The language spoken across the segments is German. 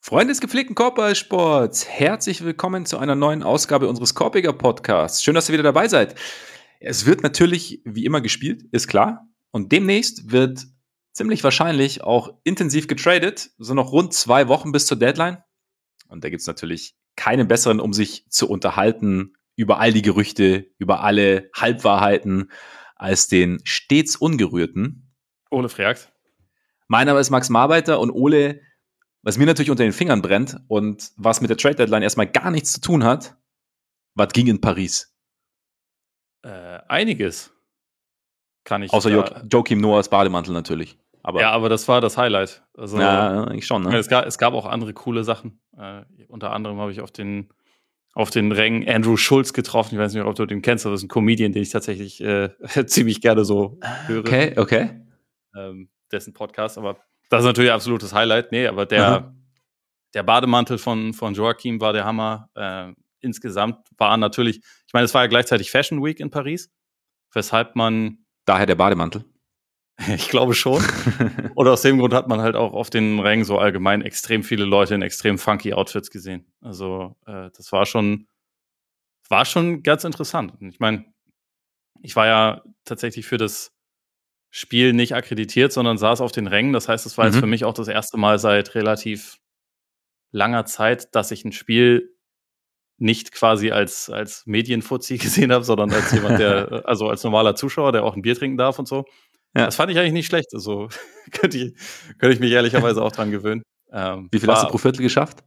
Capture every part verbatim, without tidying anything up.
Freunde des gepflegten Korbballsports, herzlich willkommen zu einer neuen Ausgabe unseres Korbiger Podcasts. Schön, dass ihr wieder dabei seid. Es wird natürlich wie immer gespielt, ist klar. Und demnächst wird ziemlich wahrscheinlich auch intensiv getradet. So noch rund zwei Wochen bis zur Deadline. Und da gibt es natürlich keinen besseren, um sich zu unterhalten über all die Gerüchte, über alle Halbwahrheiten, als den stets ungerührten Ole Freaks. Mein Name ist Max Marbeiter und Ole, was mir natürlich unter den Fingern brennt und was mit der Trade-Deadline erstmal gar nichts zu tun hat, was ging in Paris? Äh, einiges kann ich. Außer jo- Joachim Noahs Bademantel natürlich. Aber ja, aber das war das Highlight. Also, ja, ich schon, ne? Es gab, es gab auch andere coole Sachen. Äh, unter anderem habe ich auf den, auf den Rängen Andrew Schulz getroffen. Ich weiß nicht, ob du den kennst, aber das ist ein Comedian, den ich tatsächlich äh, ziemlich gerne so höre. Okay, okay. Ähm, dessen Podcast, aber das ist natürlich ein absolutes Highlight. Nee, aber der, Mhm. der Bademantel von, von Joachim war der Hammer. Äh, insgesamt war natürlich, ich meine, es war ja gleichzeitig Fashion Week in Paris, weshalb man Daher der Bademantel. ich glaube schon. Oder aus dem Grund hat man halt auch auf den Rängen so allgemein extrem viele Leute in extrem funky Outfits gesehen. Also äh, das war schon, war schon ganz interessant. Und ich meine, ich war ja tatsächlich für das Spiel nicht akkreditiert, sondern saß auf den Rängen. Das heißt, es war Mhm. jetzt für mich auch das erste Mal seit relativ langer Zeit, dass ich ein Spiel nicht quasi als, als Medienfuzzi gesehen habe, sondern als jemand, der, also als normaler Zuschauer, der auch ein Bier trinken darf und so. Ja. Das fand ich eigentlich nicht schlecht. Also könnte ich, könnte ich mich ehrlicherweise auch dran gewöhnen. Ähm, Wie viel war, hast du pro Viertel geschafft?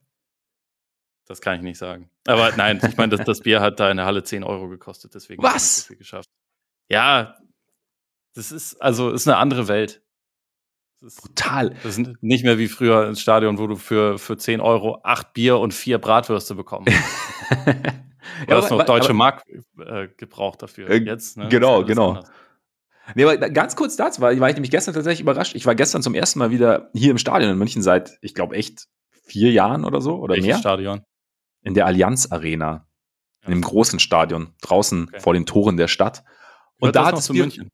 Das kann ich nicht sagen. Aber nein, ich meine, das, das Bier hat da in der Halle zehn Euro gekostet, deswegen Was? habe ich nicht so viel geschafft. Ja, das ist, also ist eine andere Welt. Das ist, Brutal. das ist nicht mehr wie früher ins Stadion, wo du für, für zehn Euro acht Bier und vier Bratwürste bekommen hast. Du Ja, hast aber- noch deutsche aber- Mark äh, gebraucht dafür. Äh, Jetzt, ne, genau, ist alles genau. anders. Nee, aber ganz kurz dazu, weil war ich nämlich gestern tatsächlich überrascht. Ich war gestern zum ersten Mal wieder hier im Stadion in München seit, ich glaube, echt vier Jahren oder so oder Welches mehr. Stadion? In der Allianz Arena. In einem großen Stadion, draußen Okay. vor den Toren der Stadt. Und Gehört da das hat noch es zu Bier- München?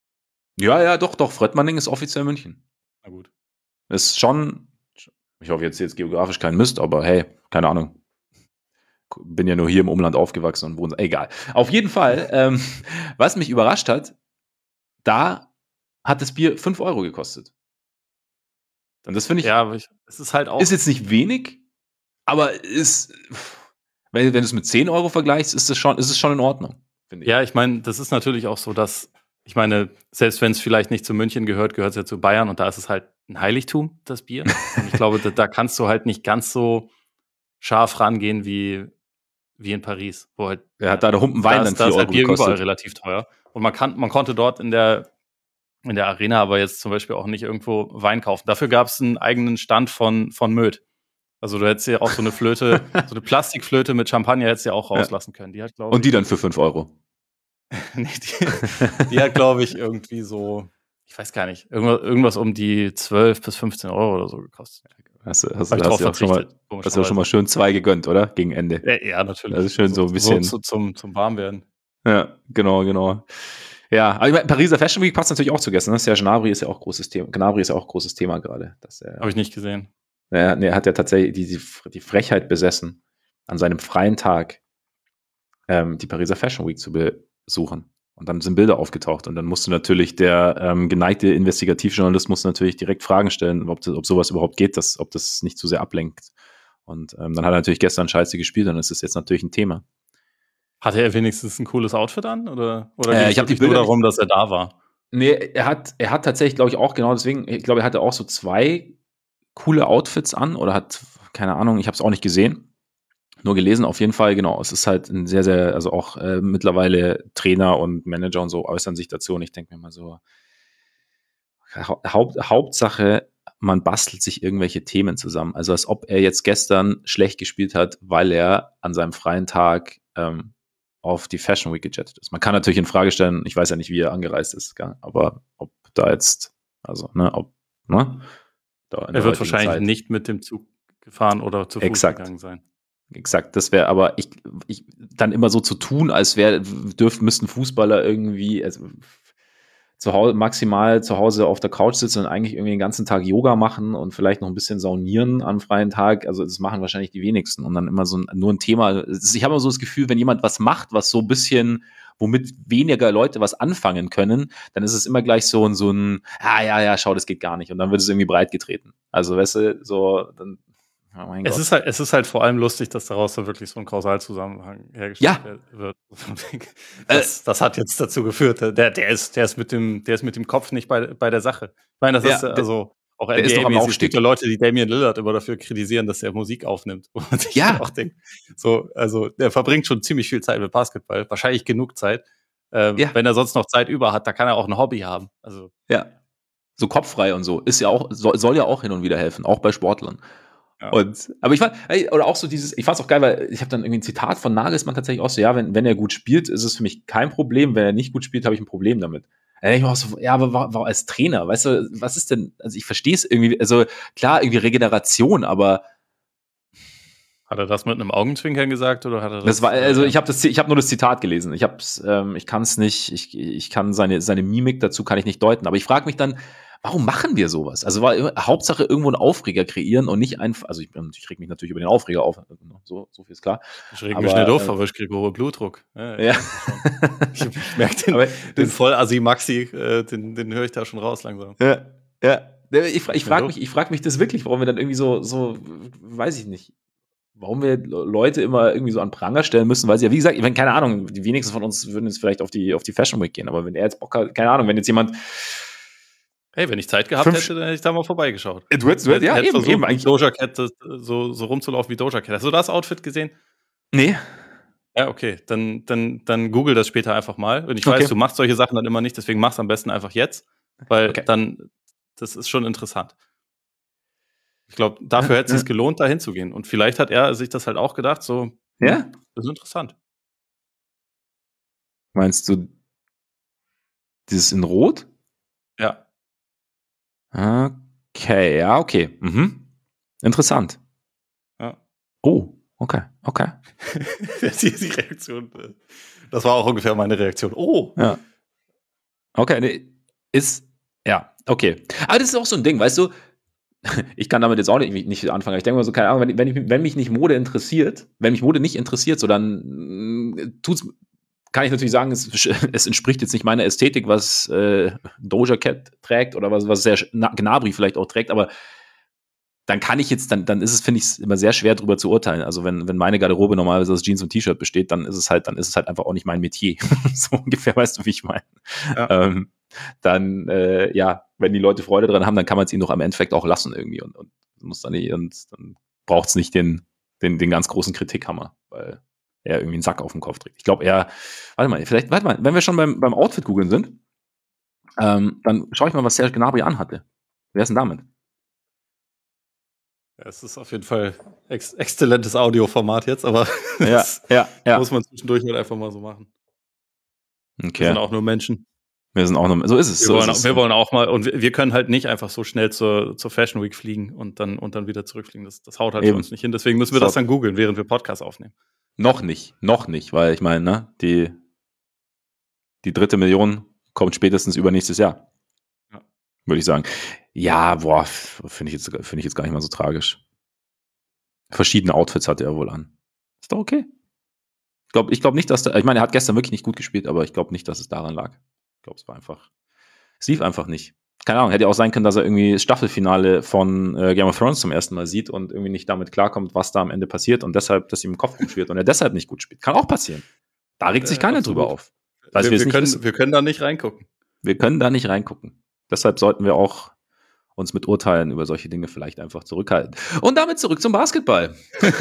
Ja, ja, doch, doch. Fröttmanning ist offiziell München. Na gut. Ist schon, ich hoffe jetzt jetzt geografisch kein Mist, aber hey, keine Ahnung. Bin ja nur hier im Umland aufgewachsen und wohne. Egal. Auf jeden Fall, ähm, was mich überrascht hat, da hat das Bier fünf Euro gekostet. Und das finde ich, Ja, aber ich, es ist halt auch. ist jetzt nicht wenig, aber ist, wenn, wenn du es mit zehn Euro vergleichst, ist es schon, ist es schon in Ordnung, finde ich. Ja, ich meine, das ist natürlich auch so, dass, ich meine, selbst wenn es vielleicht nicht zu München gehört, gehört es ja zu Bayern und da ist es halt ein Heiligtum, das Bier. Und ich glaube, da, da kannst du halt nicht ganz so scharf rangehen wie, wie in Paris, wo halt. Er hat da der Humpen Wein da dann ist, da vier ist halt Euro Bier überall gekostet. relativ teuer. Und man, kann, man konnte dort in der, in der Arena aber jetzt zum Beispiel auch nicht irgendwo Wein kaufen. Dafür gab es einen eigenen Stand von, von Möd. Also du hättest ja auch so eine Flöte, so eine Plastikflöte mit Champagner hättest du ja auch rauslassen können. Die hat, glaube Und die dann für fünf Euro. nee, die, die hat, glaube ich, irgendwie so, ich weiß gar nicht, irgendwas, irgendwas um die zwölf bis fünfzehn Euro oder so gekostet. Hast du, hast, Hab ich hast drauf du auch schon mal, verzichtet, hast du auch schon mal schön zwei gegönnt, oder? Gegen Ende. Ja, ja, natürlich. Das ist schön so ein bisschen- So, zum, zum Warmwerden. Ja, genau, genau. Ja, aber ich meine, Pariser Fashion Week passt natürlich auch zu gestern. Ne? Serge Gnabry ist ja auch großes Thema. Gnabry ist ja auch großes Thema gerade. Dass er, Habe ich nicht gesehen. ja, nee, er hat ja tatsächlich die, die, die Frechheit besessen, an seinem freien Tag ähm, die Pariser Fashion Week zu besuchen. Und dann sind Bilder aufgetaucht. Und dann musste natürlich der ähm, geneigte Investigativjournalist musste natürlich direkt Fragen stellen, ob, das, ob sowas überhaupt geht, dass, ob das nicht zu sehr ablenkt. Und ähm, dann hat er natürlich gestern Scheiße gespielt, und das ist jetzt natürlich ein Thema. Hatte er wenigstens ein cooles Outfit an? Oder, oder Äh, ging es ich hab die wirklich nur Bilder darum, dass er da war? Nee, er hat, er hat tatsächlich, glaube ich, auch genau deswegen, ich glaube, er hatte auch so zwei coole Outfits an oder hat, keine Ahnung, ich habe es auch nicht gesehen, nur gelesen, auf jeden Fall, genau. Es ist halt ein sehr, sehr, also auch äh, mittlerweile Trainer und Manager und so äußern sich dazu, und ich denke mir mal so, Haupt, Hauptsache, man bastelt sich irgendwelche Themen zusammen. Also als ob er jetzt gestern schlecht gespielt hat, weil er an seinem freien Tag ähm, auf die Fashion Week gejettet ist. Man kann natürlich in Frage stellen, ich weiß ja nicht, wie er angereist ist, gell? Aber ob da jetzt, also, ne, ob, ne? Da in der Er wird heutigen wahrscheinlich Zeit- nicht mit dem Zug gefahren oder zu Fuß Exakt. gegangen sein. Exakt, das wäre aber, ich, ich, dann immer so zu tun, als wäre, dürften, müssten Fußballer irgendwie, also, zu Hause, maximal zu Hause auf der Couch sitzen und eigentlich irgendwie den ganzen Tag Yoga machen und vielleicht noch ein bisschen saunieren am freien Tag. Also das machen wahrscheinlich die wenigsten. Und dann immer so ein, nur ein Thema. Ich habe immer so das Gefühl, wenn jemand was macht, was so ein bisschen, womit weniger Leute was anfangen können, dann ist es immer gleich so ein, so ein, ah ja, ja, schau, das geht gar nicht. Und dann wird es irgendwie breitgetreten. Also weißt du, so, dann, oh mein es Gott. Ist halt, es ist halt vor allem lustig, dass daraus so wirklich so ein Kausalzusammenhang hergestellt ja. wird. Das, das hat jetzt dazu geführt. Der, der, ist, der, ist mit dem, der ist mit dem Kopf nicht bei, bei der Sache. Ich meine, das ja, ist also auch N B A. Es gibt ja Leute, die Damian Lillard immer dafür kritisieren, dass er Musik aufnimmt. Wo man sich ja. auch denkt, so, also der verbringt schon ziemlich viel Zeit mit Basketball, wahrscheinlich genug Zeit. Ähm, ja. Wenn er sonst noch Zeit über hat, da kann er auch ein Hobby haben. Also ja. So kopffrei und so ist ja auch, soll, soll ja auch hin und wieder helfen, auch bei Sportlern. Ja. Und, aber ich fand, oder auch so dieses, ich fand es auch geil, weil ich habe dann irgendwie ein Zitat von Nagelsmann tatsächlich auch so, ja, wenn, wenn er gut spielt, ist es für mich kein Problem, wenn er nicht gut spielt, habe ich ein Problem damit. Da denke ich mir auch so, ja, aber war, war als Trainer, weißt du, was ist denn, also ich verstehe es irgendwie, also klar, irgendwie Regeneration, aber hat er das mit einem Augenzwinkern gesagt oder hat er das? Das war, also ich habe das, ich habe nur das Zitat gelesen. Ich hab's, ähm, ich kann es nicht, ich, ich kann seine, seine Mimik dazu kann ich nicht deuten. Aber ich frage mich dann, warum machen wir sowas? Also war Hauptsache irgendwo einen Aufreger kreieren und nicht einfach, also ich, ich reg mich natürlich über den Aufreger auf, so, so viel ist klar. Ich reg mich nicht auf, aber ich kriege hohen Blutdruck. Ja. ja. ich, ich merke den, aber den voll Assi Maxi, äh, den, den höre ich da schon raus langsam. Ja, ja. Ich, ich frage mich, ich frage mich das wirklich, warum wir dann irgendwie so, so, weiß ich nicht. Warum wir Leute immer irgendwie so an Pranger stellen müssen, weil sie ja, wie gesagt, ich meine, keine Ahnung, die wenigsten von uns würden jetzt vielleicht auf die, auf die Fashion Week gehen, aber wenn er jetzt Bock hat, keine Ahnung, wenn jetzt jemand. Hey, wenn ich Zeit gehabt Fünf hätte, dann hätte ich da mal vorbeigeschaut. Du hättest, du hättest, ja, hätte eben, versucht, eben eigentlich. Doja Cat so, so rumzulaufen wie Doja Cat. Hast du das Outfit gesehen? Nee. Ja, okay, dann, dann, dann google das später einfach mal. Und ich weiß, okay. Du machst solche Sachen dann immer nicht, deswegen mach's am besten einfach jetzt, weil okay. dann, das ist schon interessant. Ich glaube, dafür hätte es sich gelohnt, da hinzugehen. Und vielleicht hat er sich das halt auch gedacht, so, ja, das ist interessant. Meinst du dieses in Rot? Ja. Okay, ja, okay. Mhm. Interessant. Ja. Oh, okay, okay. die, die Reaktion, das war auch ungefähr meine Reaktion. Oh. Ja. Okay, nee, ist, ja, okay. Aber das ist auch so ein Ding, weißt du, ich kann damit jetzt auch nicht, nicht anfangen. Ich denke mal so, keine Ahnung, wenn, wenn, ich, wenn mich nicht Mode interessiert, wenn mich Mode nicht interessiert, so dann tut's, kann ich natürlich sagen, es, es entspricht jetzt nicht meiner Ästhetik, was äh, Doja Cat trägt oder was, was sehr Gnabry vielleicht auch trägt, aber dann kann ich jetzt, dann, dann ist es, finde ich, immer sehr schwer drüber zu urteilen. Also wenn, wenn meine Garderobe normalerweise aus Jeans und T-Shirt besteht, dann ist es halt, dann ist es halt einfach auch nicht mein Metier. So ungefähr, weißt du, wie ich meine. Ja. Ähm, dann, äh, ja, wenn die Leute Freude dran haben, dann kann man es ihnen doch am Endeffekt auch lassen irgendwie und, und muss dann nicht, und dann braucht es nicht den, den, den ganz großen Kritikhammer, weil er irgendwie einen Sack auf dem Kopf trägt. Ich glaube, er, warte mal, vielleicht, warte mal, wenn wir schon beim, beim Outfit googeln sind, ähm, dann schaue ich mal, was Serge Gnabry anhatte. Wer ist denn damit? Ja, es ist auf jeden Fall ex- exzellentes Audioformat jetzt, aber ja, das ja, ja. muss man zwischendurch halt einfach mal so machen. Okay. Wir sind auch nur Menschen. Wir sind auch nur, so ist es. Wir, so wollen, ist es. wir wollen auch mal, und wir, wir können halt nicht einfach so schnell zur, zur Fashion Week fliegen und dann, und dann wieder zurückfliegen. Das, das haut halt Eben. Für uns nicht hin. Deswegen müssen wir so. das dann googeln, während wir Podcasts aufnehmen. Noch nicht, noch nicht, weil ich meine, ne, die, die dritte Million kommt spätestens übernächstes Jahr. Ja. Würde ich sagen. Ja, boah, finde ich, jetzt, find ich jetzt gar nicht mal so tragisch. Verschiedene Outfits hatte er wohl an. Ist doch okay. Ich glaube ich glaub nicht, dass da, ich meine, er hat gestern wirklich nicht gut gespielt, aber ich glaube nicht, dass es daran lag. Ich glaube, es war einfach, es lief einfach nicht. Keine Ahnung, hätte ja auch sein können, dass er irgendwie das Staffelfinale von äh, Game of Thrones zum ersten Mal sieht und irgendwie nicht damit klarkommt, was da am Ende passiert und deshalb, dass ihm im Kopf rumschwirrt und er deshalb nicht gut spielt. Kann auch passieren. Da regt sich keiner äh, drüber auf. Wir, wir, können, wir können da nicht reingucken. Wir können da nicht reingucken. Deshalb sollten wir auch uns mit Urteilen über solche Dinge vielleicht einfach zurückhalten. Und damit zurück zum Basketball.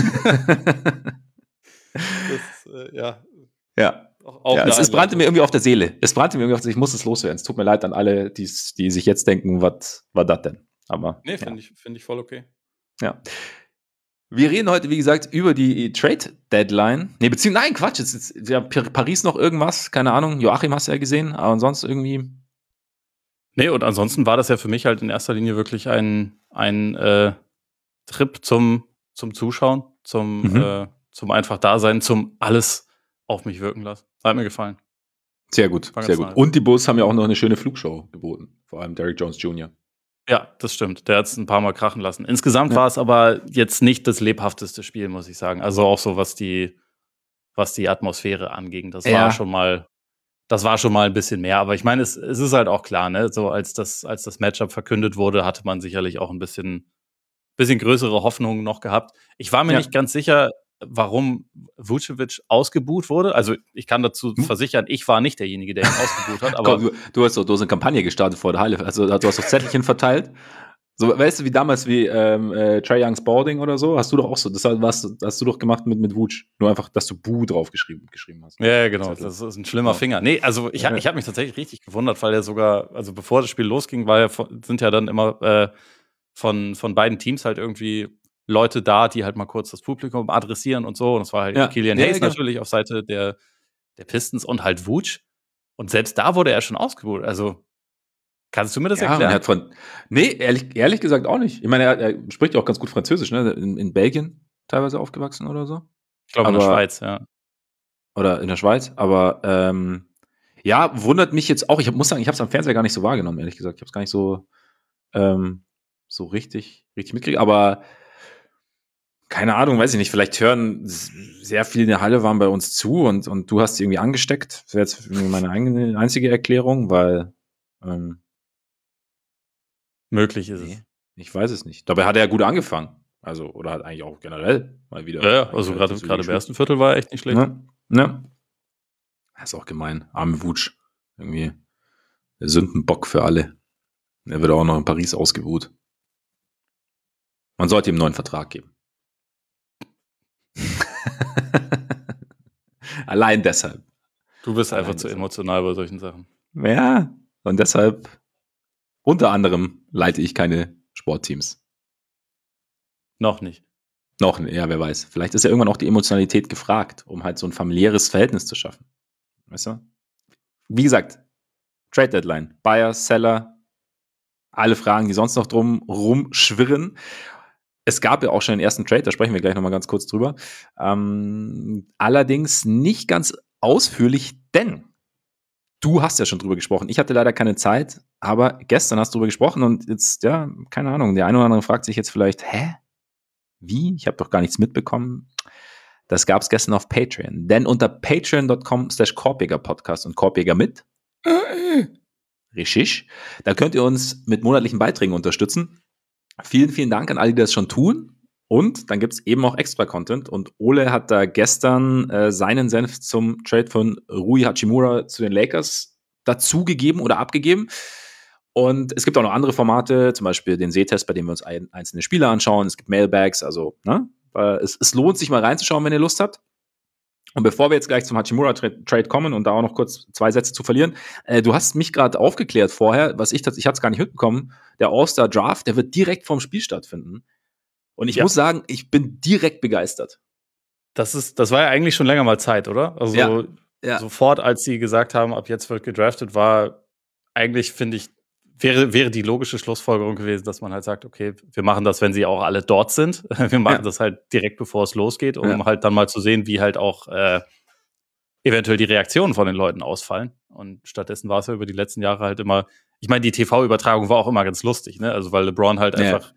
das, äh, ja. Ja. Auch ja es, es brannte mir irgendwie auf der Seele. Es brannte mir irgendwie auf der Seele. Ich muss es loswerden. Es tut mir leid an alle, die sich jetzt denken, was war das denn? Aber. Nee, finde ja. ich, find ich voll okay. Ja. Wir reden heute, wie gesagt, über die Trade-Deadline. Nee, beziehungsweise, nein, Quatsch. Jetzt ist ja Paris noch irgendwas. Keine Ahnung. Joachim hast du ja gesehen. Aber sonst irgendwie. Nee, und ansonsten war das ja für mich halt in erster Linie wirklich ein, ein äh, Trip zum, zum Zuschauen, zum, mhm. äh, zum einfach Dasein, zum alles auf mich wirken lassen. Hat mir gefallen. Sehr gut, War sehr ganz gut. nice. Und die Bulls haben ja auch noch eine schöne Flugshow geboten. Vor allem Derrick Jones Junior Ja, das stimmt. Der hat es ein paar Mal krachen lassen. Insgesamt Ja. war es aber jetzt nicht das lebhafteste Spiel, muss ich sagen. Also auch so, was die, was die Atmosphäre anging. Das Ja. war schon mal, das war schon mal ein bisschen mehr. Aber ich meine, es, es ist halt auch klar, ne? So als das, als das Matchup verkündet wurde, hatte man sicherlich auch ein bisschen, bisschen größere Hoffnungen noch gehabt. Ich war mir Ja. nicht ganz sicher, warum Vucevic ausgebuht wurde. Also ich kann dazu Hm? versichern, ich war nicht derjenige, der ihn ausgebuht hat. Komm, Aber du, du hast doch du hast eine Kampagne gestartet vor der Halle. Also du hast doch Zettelchen verteilt. So, weißt du, wie damals wie ähm, äh, Trae Young Spalding oder so, hast du doch auch so, das hast, hast du doch gemacht mit, mit Vuce. Nur einfach, dass du Boo drauf geschrieben, geschrieben hast. ja, genau, Zettel. das ist ein schlimmer Ja. Finger. Nee, also ich, ha- Ja. ich habe mich tatsächlich richtig gewundert, weil er sogar, also bevor das Spiel losging, war ja, von- sind ja dann immer äh, von, von beiden Teams halt irgendwie Leute da, die halt mal kurz das Publikum adressieren und so. Und das war halt Ja. Killian Ja, Hayes genau. natürlich auf Seite der, der Pistons und halt Vuce. Und selbst da wurde er schon ausgebucht. Also kannst du mir das Ja, und er erklären? hat von. Nee, ehrlich, ehrlich gesagt auch nicht. Ich meine, er, er spricht ja auch ganz gut Französisch, ne? In, in Belgien teilweise aufgewachsen oder so. Ich glaube in der aber- Schweiz, ja. Oder in der Schweiz. Aber ähm, ja, wundert mich jetzt auch. Ich hab, muss sagen, ich habe es am Fernseher gar nicht so wahrgenommen, ehrlich gesagt. Ich habe es gar nicht so, ähm, so richtig, richtig mitgekriegt. Aber keine Ahnung, weiß ich nicht. Vielleicht hören s- sehr viele in der Halle waren bei uns zu und, und du hast sie irgendwie angesteckt. Das wäre jetzt irgendwie meine eigene, einzige Erklärung, weil ähm, Möglich ist nee, es. ich weiß es nicht. Dabei hat er ja gut angefangen. Also, oder hat eigentlich auch generell mal wieder. Ja, ja, eigentlich also relativ gerade solide gerade im gespielt. ersten Viertel war er echt nicht schlecht. Ne? Ne? Das ist auch gemein. Arme Wutsch. Irgendwie der Sündenbock für alle. Er wird auch noch in Paris ausgebuht. Man sollte ihm einen neuen Vertrag geben. Allein deshalb. Du bist Allein einfach zu deshalb. emotional bei solchen Sachen. Ja, und deshalb unter anderem leite ich keine Sportteams. Noch nicht. Noch, ja, wer weiß. Vielleicht ist ja irgendwann auch die Emotionalität gefragt, um halt so ein familiäres Verhältnis zu schaffen. Weißt du? Wie gesagt, Trade Deadline, Buyer, Seller, alle Fragen, die sonst noch drum rumschwirren. Es gab ja auch schon den ersten Trade, da sprechen wir gleich nochmal ganz kurz drüber. Ähm, allerdings nicht ganz ausführlich, denn du hast ja schon drüber gesprochen. Ich hatte leider keine Zeit, aber gestern hast du drüber gesprochen und jetzt, ja, keine Ahnung, der eine oder andere fragt sich jetzt vielleicht, hä? Wie? Ich habe doch gar nichts mitbekommen. Das gab es gestern auf Patreon. Denn unter patreon.com slash Korbjäger Podcast und Korbjäger mit Richtig. Da könnt ihr uns mit monatlichen Beiträgen unterstützen. Vielen, vielen Dank an alle, die das schon tun. Und dann gibt es eben auch extra Content. Und Ole hat da gestern äh, seinen Senf zum Trade von Rui Hachimura zu den Lakers dazugegeben oder abgegeben. Und es gibt auch noch andere Formate, zum Beispiel den Sehtest, bei dem wir uns ein, einzelne Spieler anschauen. Es gibt Mailbags, also ne? es, es lohnt sich mal reinzuschauen, wenn ihr Lust habt. Und bevor wir jetzt gleich zum Hachimura-Trade kommen und da auch noch kurz zwei Sätze zu verlieren, äh, du hast mich gerade aufgeklärt vorher, was ich, ich hatte es gar nicht mitbekommen, der All-Star-Draft, der wird direkt vorm Spiel stattfinden. Und ich Ja. muss sagen, ich bin direkt begeistert. Das ist, das war ja eigentlich schon länger mal Zeit, oder? Also Ja. Ja. sofort, als sie gesagt haben, ab jetzt wird gedraftet, war eigentlich, finde ich, wäre, wäre die logische Schlussfolgerung gewesen, dass man halt sagt, okay, wir machen das, wenn sie auch alle dort sind. Wir machen Ja. das halt direkt, bevor es losgeht, um Ja. halt dann mal zu sehen, wie halt auch äh, eventuell die Reaktionen von den Leuten ausfallen. Und stattdessen war es ja über die letzten Jahre halt immer, ich meine, die T V-Übertragung war auch immer ganz lustig, ne? Also weil LeBron halt Ja. einfach,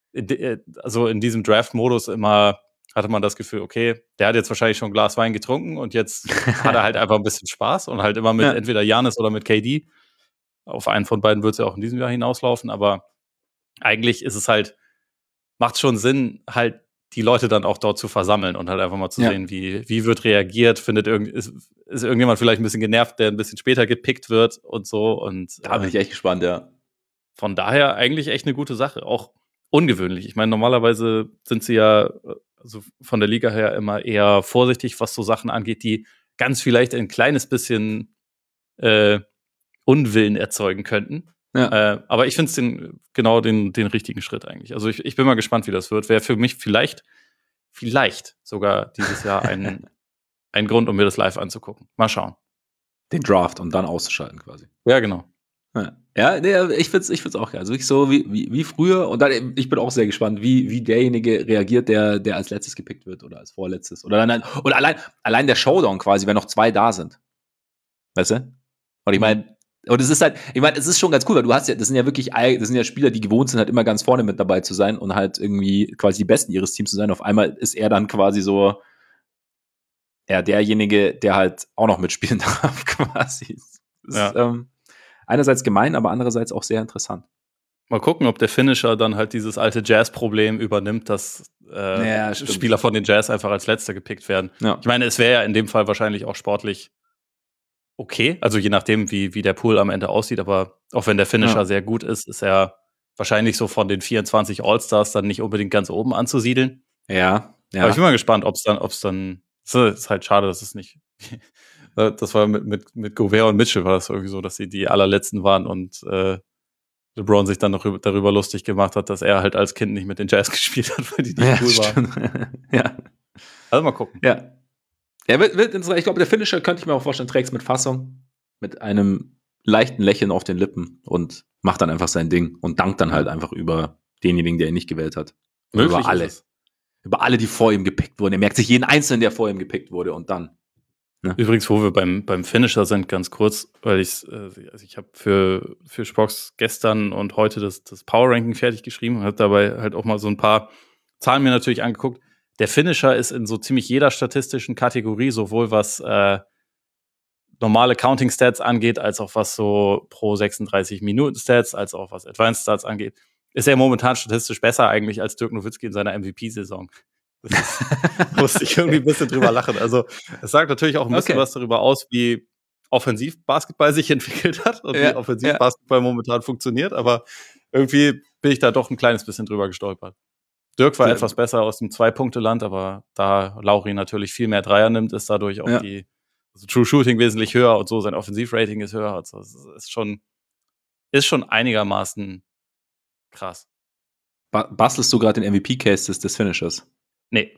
also in diesem Draft-Modus immer hatte man das Gefühl, okay, der hat jetzt wahrscheinlich schon ein Glas Wein getrunken und jetzt hat er halt einfach ein bisschen Spaß und halt immer mit Ja. entweder Giannis oder mit K D. Auf einen von beiden wird es ja auch in diesem Jahr hinauslaufen, aber eigentlich ist es halt, macht schon Sinn, halt die Leute dann auch dort zu versammeln und halt einfach mal zu Ja. sehen, wie, wie wird reagiert, findet irgend, ist, ist irgendjemand vielleicht ein bisschen genervt, der ein bisschen später gepickt wird und so. Und Da bin äh, ich echt gespannt, ja. von daher eigentlich echt eine gute Sache. Auch ungewöhnlich. Ich meine, normalerweise sind sie ja also von der Liga her immer eher vorsichtig, was so Sachen angeht, die ganz vielleicht ein kleines bisschen äh, Unwillen erzeugen könnten. Ja. Äh, aber ich finde es den, genau den, den richtigen Schritt eigentlich. Also ich, ich bin mal gespannt, wie das wird. Wäre für mich vielleicht, vielleicht sogar dieses Jahr ein, ein Grund, um mir das live anzugucken. Mal schauen. Den Draft und dann auszuschalten quasi. Ja, genau. Ja, ja nee, ich find's, ich find's auch geil. Also wirklich so wie, wie, wie früher. Und dann, ich bin auch sehr gespannt, wie, wie derjenige reagiert, der, der als letztes gepickt wird oder als vorletztes. Oder, dann, oder allein, allein der Showdown quasi, wenn noch zwei da sind. Weißt du? Und ich meine, und es ist halt, ich meine, es ist schon ganz cool, weil du hast ja, das sind ja wirklich, das sind ja Spieler, die gewohnt sind, halt immer ganz vorne mit dabei zu sein und halt irgendwie quasi die Besten ihres Teams zu sein. Auf einmal ist er dann quasi so, ja, derjenige, der halt auch noch mitspielen darf, quasi. Das Ja. ist ähm, einerseits gemein, aber andererseits auch sehr interessant. Mal gucken, ob der Finisher dann halt dieses alte Jazz-Problem übernimmt, dass äh, Ja, stimmt. Spieler von den Jazz einfach als Letzter gepickt werden. Ja. Ich meine, es wäre ja in dem Fall wahrscheinlich auch sportlich okay, also je nachdem, wie, wie der Pool am Ende aussieht, aber auch wenn der Finisher Ja. sehr gut ist, ist er wahrscheinlich so von den vierundzwanzig All-Stars dann nicht unbedingt ganz oben anzusiedeln. Ja, ja. Aber ich bin mal gespannt, ob es dann, ob es dann, es ist halt schade, dass es nicht, das war mit, mit, mit Gobert und Mitchell war das irgendwie so, dass sie die allerletzten waren und äh, LeBron sich dann noch darüber lustig gemacht hat, dass er halt als Kind nicht mit den Jazz gespielt hat, weil die nicht ja, cool waren. Ja. Also mal gucken. Ja. Er wird, wird interessant. Ich glaube, der Finisher könnte ich mir auch vorstellen, trägt mit Fassung, mit einem leichten Lächeln auf den Lippen und macht dann einfach sein Ding und dankt dann halt einfach über denjenigen, der ihn nicht gewählt hat. Möglich über alle. ist es. Über alle, die vor ihm gepickt wurden. Er merkt sich jeden Einzelnen, der vor ihm gepickt wurde und dann. Ne? Übrigens, wo wir beim, beim Finisher sind, ganz kurz, weil ich, also ich habe für, für Spox gestern und heute das, das Power Ranking fertig geschrieben und habe dabei halt auch mal so ein paar Zahlen mir natürlich angeguckt. Der Finisher ist in so ziemlich jeder statistischen Kategorie, sowohl was äh, normale Counting Stats angeht, als auch was so pro sechsunddreißig Minuten Stats, als auch was Advanced Stats angeht, ist er momentan statistisch besser eigentlich als Dirk Nowitzki in seiner M V P-Saison. Das musste ich irgendwie ein bisschen drüber lachen. Also es sagt natürlich auch ein bisschen Okay. was darüber aus, wie offensiv Basketball sich entwickelt hat und Ja, wie offensiv ja. Basketball momentan funktioniert, aber irgendwie bin ich da doch ein kleines bisschen drüber gestolpert. Dirk war Sehr etwas gut. besser aus dem Zwei-Punkte-Land, aber da Lauri natürlich viel mehr Dreier nimmt, ist dadurch auch Ja. die also True Shooting wesentlich höher und so, sein Offensivrating ist höher. Also es ist schon, ist schon einigermaßen krass. Ba- bastelst du gerade den M V P-Case des, des Finishers? Nee.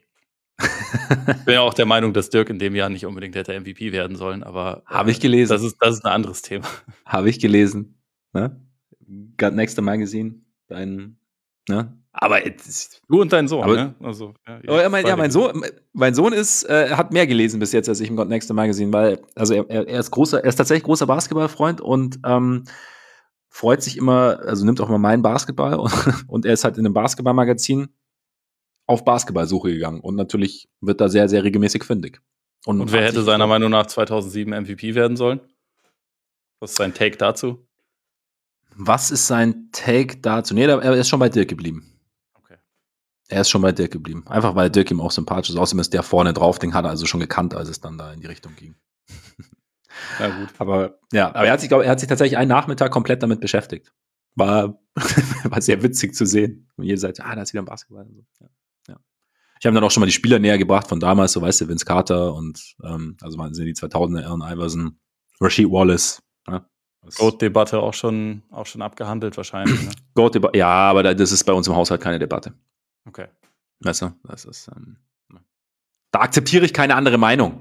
Ich bin ja auch der Meinung, dass Dirk in dem Jahr nicht unbedingt hätte M V P werden sollen, aber Habe ich gelesen. Das ist, das ist ein anderes Thema. Habe ich gelesen. Ne? Got Next to Magazine. Dein, ne? Aber jetzt, Du und dein Sohn, aber, ne? Also, ja, oh, ja, mein, ja, mein Sohn, mein Sohn ist, äh, hat mehr gelesen bis jetzt als ich im Got Next to Magazine, weil, also er, er ist großer, er ist tatsächlich großer Basketballfreund und ähm, freut sich immer, also nimmt auch mal meinen Basketball und, und er ist halt in einem Basketballmagazin auf Basketballsuche gegangen und natürlich wird da sehr, sehr regelmäßig fündig. Und, und wer hätte seiner so Meinung nach zweitausendsieben M V P werden sollen? Was ist sein Take dazu? Was ist sein Take dazu? Nee, er ist schon bei Dirk geblieben. Okay. Er ist schon bei Dirk geblieben. Einfach weil Dirk ihm auch sympathisch ist. Außerdem ist der vorne drauf, den hat er also schon gekannt, als es dann da in die Richtung ging. Na gut. Aber ja, aber er hat sich, glaube er hat sich tatsächlich einen Nachmittag komplett damit beschäftigt. War, war sehr witzig zu sehen. Und jeder sagt, ah, da ist wieder ein Basketball. Und so. Ja, ja. Ich habe dann auch schon mal die Spieler näher gebracht von damals, so weißt du, Vince Carter und ähm, also man sind die zweitausender, Allen Iverson, Rasheed Wallace. Ja. Goat-Debatte auch schon, auch schon abgehandelt wahrscheinlich. Ne? Goat-Debatte, ja, aber da, das ist bei uns im Haushalt keine Debatte. Okay. Weißt du, das ist, ähm, da akzeptiere ich keine andere Meinung.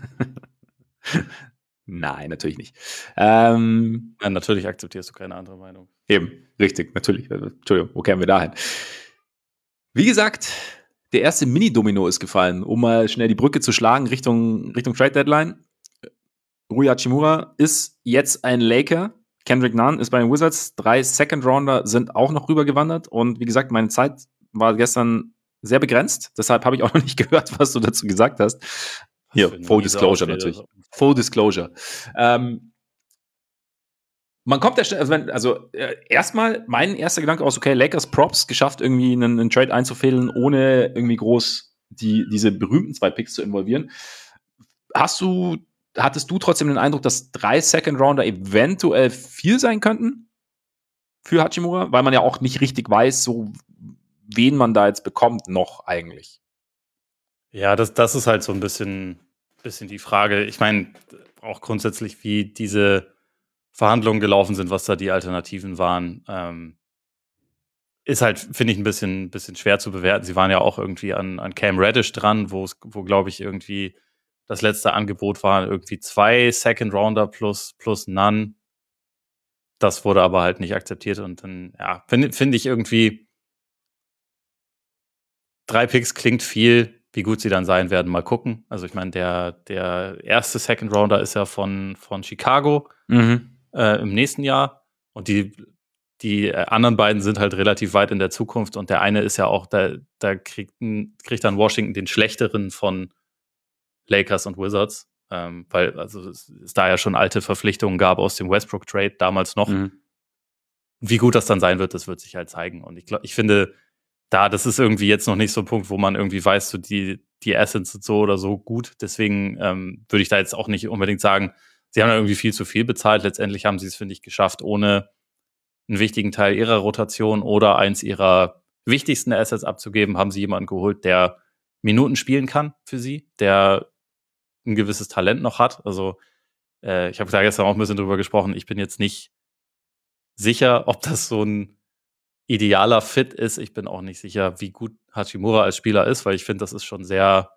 Nein, natürlich nicht. Ähm, ja, natürlich akzeptierst du keine andere Meinung. Eben, richtig, natürlich. Entschuldigung, wo kämen wir dahin? Wie gesagt, der erste Mini-Domino ist gefallen, um mal schnell die Brücke zu schlagen Richtung, Richtung Trade-Deadline. Rui Hachimura ist jetzt ein Laker. Kendrick Nunn ist bei den Wizards. Drei Second-Rounder sind auch noch rübergewandert. Und wie gesagt, meine Zeit war gestern sehr begrenzt. Deshalb habe ich auch noch nicht gehört, was du dazu gesagt hast. Hier, Full Disclosure natürlich. Full Disclosure. Ähm, man kommt ja schnell, also, wenn, also äh, erstmal, mein erster Gedanke aus, okay, Lakers Props geschafft, irgendwie einen, einen Trade einzufädeln, ohne irgendwie groß die, diese berühmten zwei Picks zu involvieren. Hast du, hattest du trotzdem den Eindruck, dass drei Second Rounder eventuell viel sein könnten für Hachimura? Weil man ja auch nicht richtig weiß, so wen man da jetzt bekommt noch eigentlich. Ja, das, das ist halt so ein bisschen, bisschen die Frage. Ich meine, auch grundsätzlich, wie diese Verhandlungen gelaufen sind, was da die Alternativen waren, ähm, ist halt, finde ich, ein bisschen, bisschen schwer zu bewerten. Sie waren ja auch irgendwie an, an Cam Reddish dran, wo, wo glaube ich, irgendwie das letzte Angebot war, irgendwie zwei Second Rounder plus, plus None. Das wurde aber halt nicht akzeptiert und dann, ja, finde find ich irgendwie, drei Picks klingt viel. wie gut sie dann sein werden, mal gucken. Also ich meine, der, der erste Second Rounder ist ja von, von Chicago Mhm. äh, im nächsten Jahr. Und die, die äh, anderen beiden sind halt relativ weit in der Zukunft. Und der eine ist ja auch, da, da kriegt, ein, kriegt dann Washington den schlechteren von Lakers und Wizards. Ähm, weil also es, es da ja schon alte Verpflichtungen gab aus dem Westbrook-Trade damals noch. Mhm. Wie gut das dann sein wird, das wird sich halt zeigen. Und ich glaube, ich finde, da, das ist irgendwie jetzt noch nicht so ein Punkt, wo man irgendwie weiß, so die, die Assets sind so oder so gut. Deswegen ähm, würde ich da jetzt auch nicht unbedingt sagen, sie haben da irgendwie viel zu viel bezahlt. Letztendlich haben sie es, finde ich, geschafft, ohne einen wichtigen Teil ihrer Rotation oder eins ihrer wichtigsten Assets abzugeben, haben sie jemanden geholt, der Minuten spielen kann für sie, der ein gewisses Talent noch hat. Also äh, ich habe da gestern auch ein bisschen drüber gesprochen. Ich bin jetzt nicht sicher, ob das so ein idealer Fit ist. Ich bin auch nicht sicher, wie gut Hachimura als Spieler ist, weil ich finde, das ist schon sehr,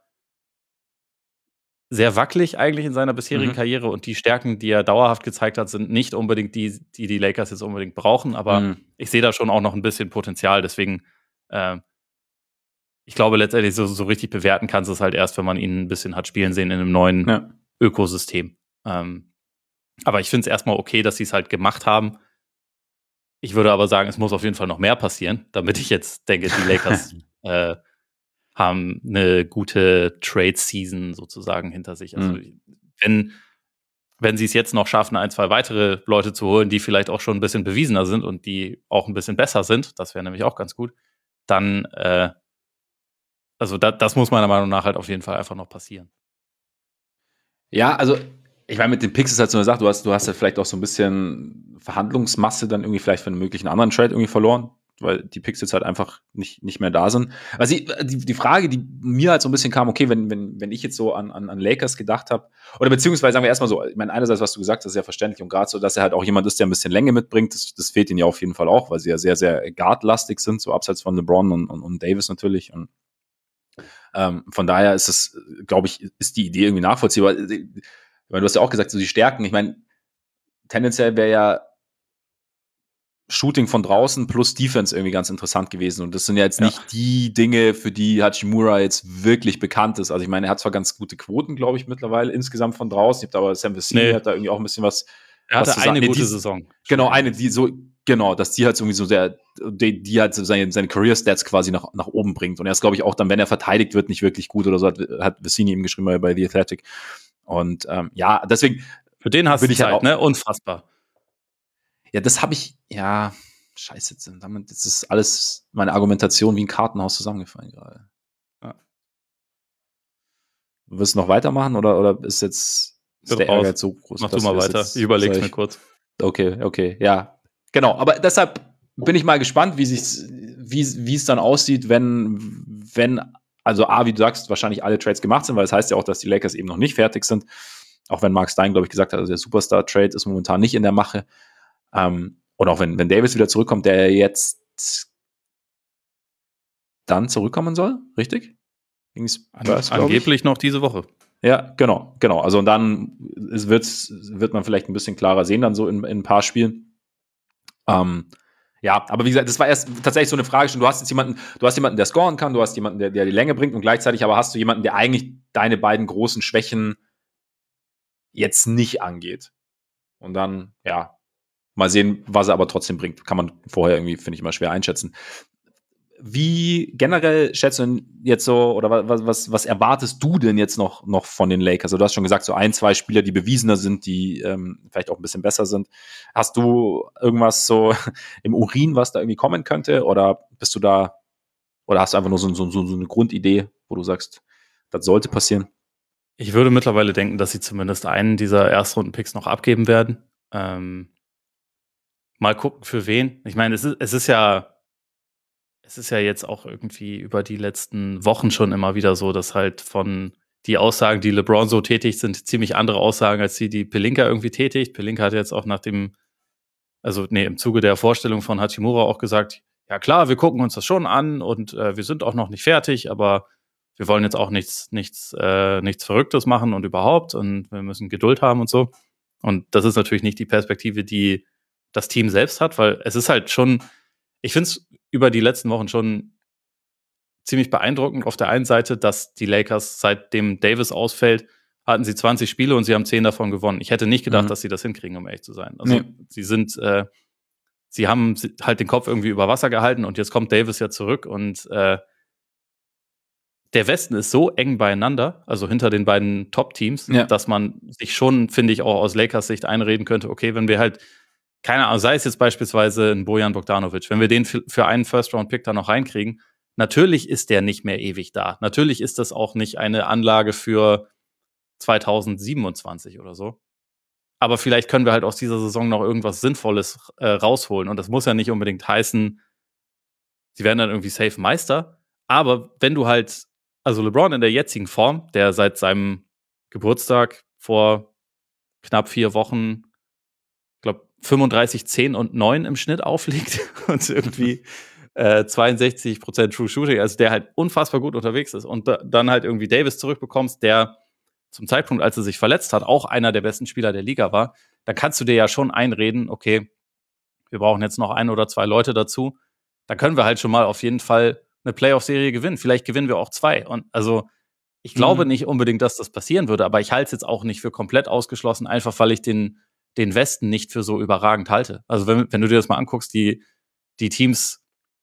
sehr wackelig eigentlich in seiner bisherigen Mhm. Karriere und die Stärken, die er dauerhaft gezeigt hat, sind nicht unbedingt die, die die Lakers jetzt unbedingt brauchen, aber Mhm. ich sehe da schon auch noch ein bisschen Potenzial, deswegen äh, ich glaube letztendlich so, so richtig bewerten kannst du es halt erst, wenn man ihn ein bisschen hat spielen sehen in einem neuen Ja. Ökosystem. Ähm, aber ich finde es erstmal okay, dass sie es halt gemacht haben. Ich würde aber sagen, es muss auf jeden Fall noch mehr passieren, damit ich jetzt denke, die Lakers äh, haben eine gute Trade-Season sozusagen hinter sich. Also Mhm. wenn, wenn sie es jetzt noch schaffen, ein, zwei weitere Leute zu holen, die vielleicht auch schon ein bisschen bewiesener sind und die auch ein bisschen besser sind, das wäre nämlich auch ganz gut, dann, äh, also da, das muss meiner Meinung nach halt auf jeden Fall einfach noch passieren. Ja, also ich meine, mit den Picks ist halt so eine Sache, du hast, du hast ja vielleicht auch so ein bisschen Verhandlungsmasse dann irgendwie vielleicht für einen möglichen anderen Trade irgendwie verloren, weil die Picks jetzt halt einfach nicht, nicht mehr da sind. Also die, die, die Frage, die mir halt so ein bisschen kam, okay, wenn, wenn, wenn ich jetzt so an, an, an Lakers gedacht habe, oder beziehungsweise sagen wir erstmal so, ich meine, einerseits, was du gesagt hast, ist ja verständlich und gerade so, dass er halt auch jemand ist, der ein bisschen Länge mitbringt, das, das fehlt ihnen ja auf jeden Fall auch, weil sie ja sehr, sehr guardlastig sind, so abseits von LeBron und, und, und Davis natürlich und ähm, von daher ist es, glaube ich, ist die Idee irgendwie nachvollziehbar. Ich meine, du hast ja auch gesagt, so die Stärken. Ich meine, tendenziell wäre ja Shooting von draußen plus Defense irgendwie ganz interessant gewesen. Und das sind ja jetzt Ja. nicht die Dinge, für die Hachimura jetzt wirklich bekannt ist. Also ich meine, er hat zwar ganz gute Quoten, glaube ich, mittlerweile insgesamt von draußen. Ich habe aber Sam Vecini Nee. hat da irgendwie auch ein bisschen was. Er hatte was zu eine sagen. Nee, gute die, Saison. Genau, eine, die so, genau, dass die halt irgendwie so sehr, die, die halt seine, seine Career-Stats quasi nach, nach oben bringt. Und er ist, glaube ich, auch dann, wenn er verteidigt wird, nicht wirklich gut oder so, hat, hat Vecini ihm geschrieben bei, bei The Athletic. Und ähm, ja, deswegen. Für den hast Bin du ich halt Zeit, auch- ne? Unfassbar. Ja, das habe ich, ja, scheiße, damit das ist alles meine Argumentation wie ein Kartenhaus zusammengefallen gerade. Ja. Willst du noch weitermachen oder, oder ist jetzt ist Bin der raus. Ehrgeiz so groß? Mach du dass mal wir das weiter. jetzt- Ich überleg's soll mir ich- kurz. Okay, okay, ja. Genau, aber deshalb bin ich mal gespannt, wie sich's, wie, wie es dann aussieht, wenn, wenn, also A, wie du sagst, wahrscheinlich alle Trades gemacht sind, weil das heißt ja auch, dass die Lakers eben noch nicht fertig sind. Auch wenn Mark Stein, glaube ich, gesagt hat, also der Superstar-Trade ist momentan nicht in der Mache. Ähm, und auch wenn, wenn Davis wieder zurückkommt, der jetzt dann zurückkommen soll, richtig? Gegen Spurs, An, glaub ich. angeblich noch diese Woche. Ja, genau, genau. Also und dann ist, wird's, wird man vielleicht ein bisschen klarer sehen, dann so in, in ein paar Spielen. Ähm, ja, aber wie gesagt, das war erst tatsächlich so eine Frage schon. Du hast jetzt jemanden, du hast jemanden, der scoren kann, du hast jemanden, der, der die Länge bringt und gleichzeitig aber hast du jemanden, der eigentlich deine beiden großen Schwächen jetzt nicht angeht. Und dann, ja, mal sehen, was er aber trotzdem bringt. Kann man vorher irgendwie, finde ich, immer schwer einschätzen. Wie generell schätzt du jetzt so, oder was, was, was erwartest du denn jetzt noch, noch von den Lakers? Also du hast schon gesagt, so ein, zwei Spieler, die bewiesener sind, die ähm, vielleicht auch ein bisschen besser sind. Hast du irgendwas so im Urin, was da irgendwie kommen könnte? Oder bist du da, oder hast du einfach nur so, so, so eine Grundidee, wo du sagst, das sollte passieren? Ich würde mittlerweile denken, dass sie zumindest einen dieser Erstrunden-Picks noch abgeben werden. Ähm, mal gucken, für wen. Ich meine, es ist, es ist ja Es ist ja jetzt auch irgendwie über die letzten Wochen schon immer wieder so, dass halt von die Aussagen, die LeBron so tätigt, sind ziemlich andere Aussagen, als die, die Pelinka irgendwie tätigt. Pelinka hat jetzt auch nach dem, also nee, im Zuge der Vorstellung von Hachimura auch gesagt, ja klar, wir gucken uns das schon an und äh, wir sind auch noch nicht fertig, aber wir wollen jetzt auch nichts, nichts, äh, nichts Verrücktes machen und überhaupt und wir müssen Geduld haben und so. Und das ist natürlich nicht die Perspektive, die das Team selbst hat, weil es ist halt schon, ich finde es über die letzten Wochen schon ziemlich beeindruckend auf der einen Seite, dass die Lakers, seitdem Davis ausfällt, hatten sie zwanzig Spiele und sie haben zehn davon gewonnen. Ich hätte nicht gedacht, mhm. dass sie das hinkriegen, um ehrlich zu sein. Also nee. sie sind, äh, sie haben halt den Kopf irgendwie über Wasser gehalten und jetzt kommt Davis ja zurück und äh, der Westen ist so eng beieinander, also hinter den beiden Top-Teams, ja. dass man sich schon, finde ich, auch aus Lakers Sicht einreden könnte, okay, wenn wir halt, keine Ahnung, sei es jetzt beispielsweise ein Bojan Bogdanovic, wenn wir den für, für einen First-Round-Pick da noch reinkriegen, natürlich ist der nicht mehr ewig da. Natürlich ist das auch nicht eine Anlage für zweitausendsiebenundzwanzig oder so. Aber vielleicht können wir halt aus dieser Saison noch irgendwas Sinnvolles äh, rausholen. Und das muss ja nicht unbedingt heißen, sie werden dann irgendwie safe Meister. Aber wenn du halt, also LeBron in der jetzigen Form, der seit seinem Geburtstag vor knapp vier Wochen, ich glaube, fünfunddreißig, zehn und neun im Schnitt auflegt und irgendwie äh, zweiundsechzig Prozent True Shooting, also der halt unfassbar gut unterwegs ist. Und da, dann halt irgendwie Davis zurückbekommst, der zum Zeitpunkt, als er sich verletzt hat, auch einer der besten Spieler der Liga war, da kannst du dir ja schon einreden, okay, wir brauchen jetzt noch ein oder zwei Leute dazu. Da können wir halt schon mal auf jeden Fall eine Playoff-Serie gewinnen. Vielleicht gewinnen wir auch zwei. Und also ich glaube mhm. nicht unbedingt, dass das passieren würde, aber ich halte es jetzt auch nicht für komplett ausgeschlossen, einfach weil ich den, den Westen nicht für so überragend halte. Also wenn, wenn du dir das mal anguckst, die, die Teams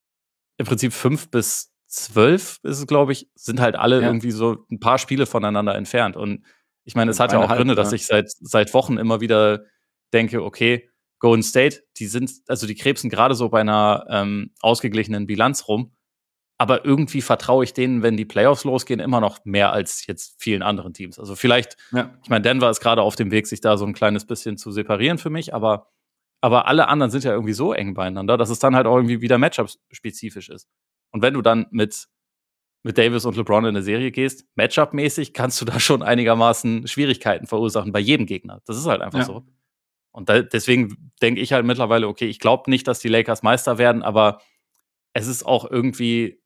im Prinzip fünf bis zwölf ist es, glaube ich, sind halt alle ja. irgendwie so ein paar Spiele voneinander entfernt. Und ich meine, es hat ja auch Gründe, halb, dass ja. ich seit, seit Wochen immer wieder denke, okay, Golden State, die sind, also die krebsen gerade so bei einer ähm, ausgeglichenen Bilanz rum. Aber irgendwie vertraue ich denen, wenn die Playoffs losgehen, immer noch mehr als jetzt vielen anderen Teams. Also vielleicht, ja. ich meine, Denver ist gerade auf dem Weg, sich da so ein kleines bisschen zu separieren für mich, aber, aber alle anderen sind ja irgendwie so eng beieinander, dass es dann halt auch irgendwie wieder Matchup-spezifisch ist. Und wenn du dann mit, mit Davis und LeBron in eine Serie gehst, Matchup-mäßig kannst du da schon einigermaßen Schwierigkeiten verursachen bei jedem Gegner. Das ist halt einfach ja. so. Und da, deswegen denke ich halt mittlerweile, okay, ich glaube nicht, dass die Lakers Meister werden, aber es ist auch irgendwie